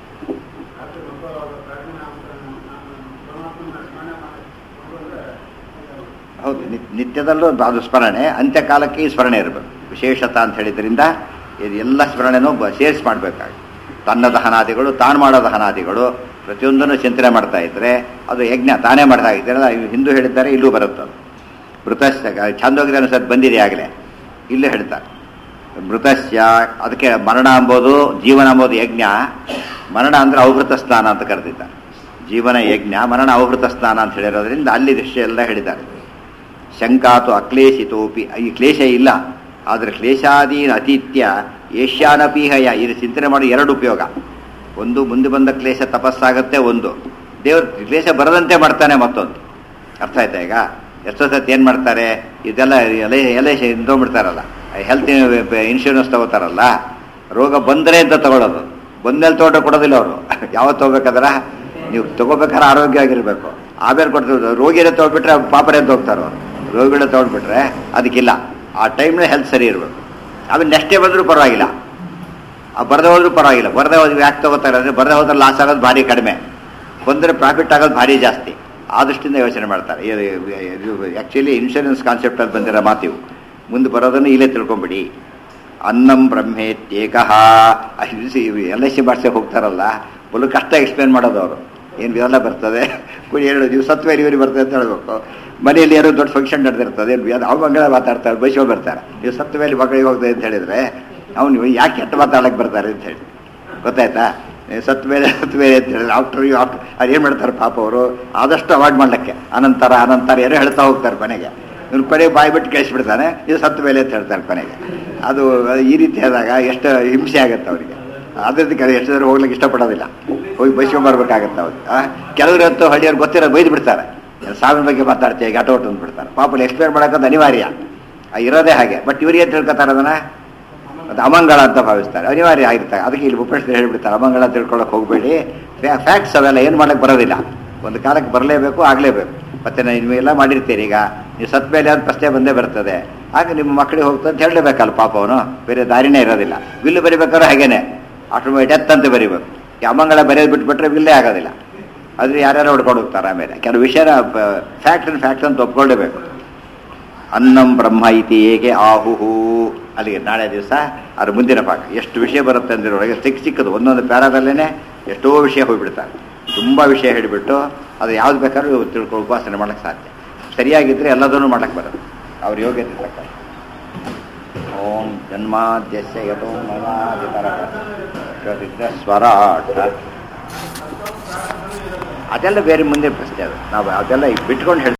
ಹೌದು, ನಿತ್ಯದಲ್ಲೂ ಅದು ಸ್ಮರಣೆ. ಅಂತ್ಯಕಾಲಕ್ಕೆ ಈ ಸ್ಮರಣೆ ಇರಬೇಕು. ವಿಶೇಷತ ಅಂತ ಹೇಳಿದ್ರಿಂದ ಎಲ್ಲ ಸ್ಮರಣೆನೂ ಸೇರಿಸಿ ಮಾಡಬೇಕಾಗಿ. ತನ್ನ ದಹನಾದಿಗಳು, ತಾನು ಮಾಡೋ ದಹನಾದಿಗಳು ಪ್ರತಿಯೊಂದನ್ನು ಚಿಂತನೆ ಮಾಡ್ತಾ ಇದ್ರೆ ಅದು ಯಜ್ಞ ತಾನೇ ಮಾಡ್ತಾ ಇದ್ದಾರೆ. ಹಿಂದೂ ಹೇಳಿದ್ದಾರೆ, ಇಲ್ಲೂ ಬರುತ್ತೆ. ಮೃತಸ್ಯ ಛಂದೋಗಿದ ಅನುಸಾರ ಬಂದಿದೆ ಆಗಲೇ. ಇಲ್ಲೇ ಹೇಳ್ತಾರೆ ಮೃತಸ್ಯ. ಅದಕ್ಕೆ ಮರಣ ಅಂಬೋದು ಜೀವನ ಅಂಬೋದು ಯಜ್ಞ. ಮರಣ ಅಂದರೆ ಅವಭೃತ ಸ್ನಾನ ಅಂತ ಕರೆದಿದ್ದಾರೆ. ಜೀವನ ಯಜ್ಞ ಮರಣ ಅವಹೃತ ಸ್ನಾನ ಅಂತ ಹೇಳಿರೋದ್ರಿಂದ ಅಲ್ಲಿ ದೃಶ್ಯ ಎಲ್ಲ ಹೇಳಿದ್ದಾರೆ. ಶಂಕಾತು ಅಕ್ಲೇಶಿತೋಪಿ, ಈ ಕ್ಲೇಶ ಇಲ್ಲ, ಆದರೆ ಕ್ಲೇಶಾದೀನ ಅತೀತ್ಯ ಏಷ್ಯಾನಪೀಹಯ, ಇದು ಚಿಂತನೆ ಮಾಡಿ ಎರಡು ಉಪಯೋಗ. ಒಂದು, ಮುಂದೆ ಬಂದ ಕ್ಲೇಶ ತಪಸ್ಸಾಗತ್ತೆ, ಒಂದು ದೇವ್ರ ಕ್ಲೇಶ ಬರದಂತೆ ಮಾಡ್ತಾನೆ ಮತ್ತೊಂದು. ಅರ್ಥ ಆಯ್ತಾ? ಈಗ ಎಷ್ಟೋ ಸತಿ ಏನು ಮಾಡ್ತಾರೆ, ಇದೆಲ್ಲ ಎಲೆ ತೊಗೊಂಡ್ಬಿಡ್ತಾರಲ್ಲ, ಹೆಲ್ತ್ ಇನ್ಶೂರೆನ್ಸ್ ತಗೋತಾರಲ್ಲ, ರೋಗ ಬಂದರೆ ಅಂತ ತಗೊಳ್ಳೋದು, ಬಂದ್ಮೇಲೆ ತಗೊಂಡು ಕೊಡೋದಿಲ್ಲ ಅವರು. ಯಾವತ್ತು ತಗೋಬೇಕಾದ್ರೆ ನೀವು ತಗೋಬೇಕಾದ್ರೆ ಆರೋಗ್ಯವಾಗಿರ್ಬೇಕು, ಆಮೇಲೆ ಕೊಡ್ತೀವಿ. ರೋಗಿನೇ ತೊಗೊಬಿಟ್ರೆ ಪಾಪರೇ ಅಂತ ಹೋಗ್ತಾರೆ ಅವರು. ರೋಗಿಗಳೇ ತೊಗೊಂಡ್ಬಿಟ್ರೆ ಅದಕ್ಕಿಲ್ಲ, ಆ ಟೈಮ್ನ ಹೆಲ್ತ್ ಸರಿ ಇರಬೇಕು. ಆಮೇಲೆ ನೆಕ್ಸ್ಟ್ ಡೇ ಬಂದರೂ ಪರವಾಗಿಲ್ಲ, ಬರದೇ ಹೋದ್ರೂ ಪರವಾಗಿಲ್ಲ. ಬರದೇ ಹೋದ್ವಿ ಯಾಕೆ ತಗೋತಾರೆ ಅಂದರೆ, ಬರದೇ ಹೋದ್ರೆ ಲಾಸ್ ಆಗೋದು ಭಾರಿ ಕಡಿಮೆ, ಬಂದರೆ ಪ್ರಾಫಿಟ್ ಆಗೋದು ಭಾರಿ ಜಾಸ್ತಿ. ಆ ದೃಷ್ಟಿಯಿಂದ ಯೋಚನೆ ಮಾಡ್ತಾರೆ. ಇದು ಆ್ಯಕ್ಚುಲಿ ಇನ್ಶೂರೆನ್ಸ್ ಕಾನ್ಸೆಪ್ಟಲ್ಲಿ ಬಂದಿರೋ ಮಾತಿವು. ಮುಂದೆ ಬರೋದನ್ನು ಇಲ್ಲೇ ತಿಳ್ಕೊಂಬಿಡಿ. ಅನ್ನಂ ಬ್ರಹ್ಮೇತ್ಯೇಕಃ. LIC ಮಾಡಿಸೋಕೆ ಹೋಗ್ತಾರಲ್ಲ, ಬಲು ಕಷ್ಟ ಎಕ್ಸ್ಪ್ಲೇನ್ ಮಾಡೋದು ಅವರು. ಏನು ಇದೆಲ್ಲ ಬರ್ತದೆ, ಹೇಳೋದು ನೀವು ಸತ್ವೇರಿ ಬರ್ತದೆ ಅಂತ ಹೇಳ್ಬೇಕು. ಮನೆಯಲ್ಲಿ ಏನೋ ದೊಡ್ಡ ಫಂಕ್ಷನ್ ನಡೆದಿರ್ತದೆ, ಅವ್ರ ಮಗಳ ಮಾತಾಡ್ತಾರೆ, ಬೈಸೋ ಬರ್ತಾರೆ, ನೀವು ಸತ್ವೇಲಿ ಮಗಳಿಗೆ ಹೋಗ್ತದೆ ಅಂತ ಹೇಳಿದ್ರೆ ಅವ್ನು ಯಾಕೆ ಕೆಟ್ಟ ಮಾತಾಡಕ್ಕೆ ಬರ್ತಾರೆ ಅಂತ ಹೇಳಿ ಗೊತ್ತಾಯ್ತಾ? ಸತ್ವೇಲೆ ಅಂತ ಹೇಳಿದ್ರೆ ಆಫ್ಟರ್ ಅದೇನು ಮಾಡ್ತಾರೆ ಪಾಪ ಅವರು, ಆದಷ್ಟು ಅವಾಯ್ಡ್ ಮಾಡ್ಲಿಕ್ಕೆ ಅನಂತರ ಏನೋ ಹೇಳ್ತಾ ಹೋಗ್ತಾರೆ ಕೊನೆಗೆ. ಇವ್ನು ಕೊನೆಗೆ ಬಾಯಿ ಬಿಟ್ಟು ಕೇಳಿಸ್ಬಿಡ್ತಾನೆ, ಇದು ಸತ್ತು ಮೇಲೆ ಅಂತ ಹೇಳ್ತಾರೆ ಕೊನೆಗೆ. ಅದು ಈ ರೀತಿ ಆದಾಗ ಎಷ್ಟು ಹಿಂಸೆ ಆಗುತ್ತೆ ಅವರಿಗೆ. ಅದಕ್ಕೆ ಎಷ್ಟು ಜನ ಹೋಗ್ಲಿಕ್ಕೆ ಇಷ್ಟಪಡೋದಿಲ್ಲ, ಹೋಗಿ ಬೈಸ್ಕೊಂಡ್ಬರ್ಬೇಕಾಗತ್ತೆ ಅವ್ರಿಗೆ. ಕೆಲವರಂತೂ ಹಳ್ಳಿಯವ್ರು ಗೊತ್ತಿರೋ ಬೈದು ಬಿಡ್ತಾರೆ, ಸಾವಿನ ಬಗ್ಗೆ ಮಾತಾಡ್ತೀವಿ ಆಟೋ ಅಂದ್ಬಿಡ್ತಾರೆ. ಪಾಪ ಎಕ್ಸ್ಪ್ಲೇನ್ ಮಾಡೋಕ್ಕಂತ ಅನಿವಾರ್ಯ ಇರೋದೇ ಹಾಗೆ. ಬಟ್ ಇವ್ರಿಗೆ ಏನು ತಿಳ್ಕೊತಾರೆ ಅದನ್ನು, ಅದು ಅಮಂಗಳ ಅಂತ ಭಾವಿಸ್ತಾರೆ, ಅನಿವಾರ್ಯ ಆಗಿರ್ತಾರೆ. ಅದಕ್ಕೆ ಇಲ್ಲಿ ಉಪನಿಷತ್ತು ಹೇಳಿಬಿಡ್ತಾರೆ, ಅಮಂಗಳ ತಿಳ್ಕೊಳ್ಳೋಕೆ ಹೋಗಬೇಡಿ, ಫ್ಯಾಕ್ಟ್ಸ್ ಅವೆಲ್ಲ ಏನು ಮಾಡೋಕ್ಕೆ ಬರೋದಿಲ್ಲ, ಒಂದು ಕಾಲಕ್ಕೆ ಬರಲೇಬೇಕು, ಆಗಲೇಬೇಕು. ಮತ್ತೆ ನೀವೆಲ್ಲ ಮಾಡಿರ್ತೀರಿ, ಈಗ ನೀವು ಸತ್ ಮೇಲೆ ಅದು ಪ್ರಶ್ನೆ ಬಂದೇ ಬರ್ತದೆ, ಆಗ ನಿಮ್ಮ ಮಕ್ಕಳಿಗೆ ಹೋಗ್ತದೆ ಅಂತ ಹೇಳಲೇಬೇಕಲ್ಲ ಪಾಪ ಅವನು, ಬೇರೆ ದಾರಿನೇ ಇರೋದಿಲ್ಲ. ಬಿಲ್ಲು ಬರಿಬೇಕಾದ್ರೆ ಹಾಗೇನೆ ಆಟೋಮೇಟಿಕ್ ಡೆತ್ ಅಂತ ಬರಿಬೇಕು. ಈ ಅಮಂಗಳ ಬರೆಯೋದು ಬಿಟ್ಬಿಟ್ರೆ ಬಿಲ್ಲೇ ಆಗೋದಿಲ್ಲ. ಆದರೆ ಯಾರ್ಯಾರು ಹೊಡ್ಕೊಂಡು ಹೋಗ್ತಾರೆ. ಆಮೇಲೆ ಕೆಲವು ವಿಷಯನ ಫ್ಯಾಕ್ಟ್ ಅಂತ ಒಪ್ಕೊಳ್ಳೇಬೇಕು. ಅನ್ನಂ ಬ್ರಹ್ಮ ಇತಿ ಹೇಗೆ ಆಹುಹು. ಅಲ್ಲಿಗೆ ನಾಳೆ ದಿವಸ ಅದ್ರ ಮುಂದಿನ ಭಾಗ ಎಷ್ಟು ವಿಷಯ ಬರುತ್ತೆ ಅಂದಿರೋಳಗೆ ಚಿಕ್ಕದು ಒಂದೊಂದು ಪ್ಯಾರಾದಲ್ಲೇ ಎಷ್ಟೋ ವಿಷಯ ಹೋಗಿಬಿಡ್ತಾರೆ. ತುಂಬ ವಿಷಯ ಹೇಳಿಬಿಟ್ಟು ಅದು ಯಾವ್ದು ಬೇಕಾದ್ರೂ ತಿಳ್ಕೊಂಡು ಉಪಾಸನೆ ಮಾಡೋಕ್ಕೆ ಸಾಧ್ಯ. ಸರಿಯಾಗಿದ್ದರೆ ಎಲ್ಲದನ್ನೂ ಮಾಡೋಕ್ಕೆ ಬರೋದು ಅವ್ರ ಯೋಗ್ಯತೆ ಪ್ರಕಾರ. ಓಂ ಜನ್ಮಾದ್ಯಸ್ಯ ಯತೋ ಸ್ವರಾಟ ಅದೆಲ್ಲ ಬೇರೆ ಮುಂದೆ ಪ್ರಶ್ನೆ. ಅದು ನಾವು ಅದೆಲ್ಲ ಬಿಟ್ಕೊಂಡು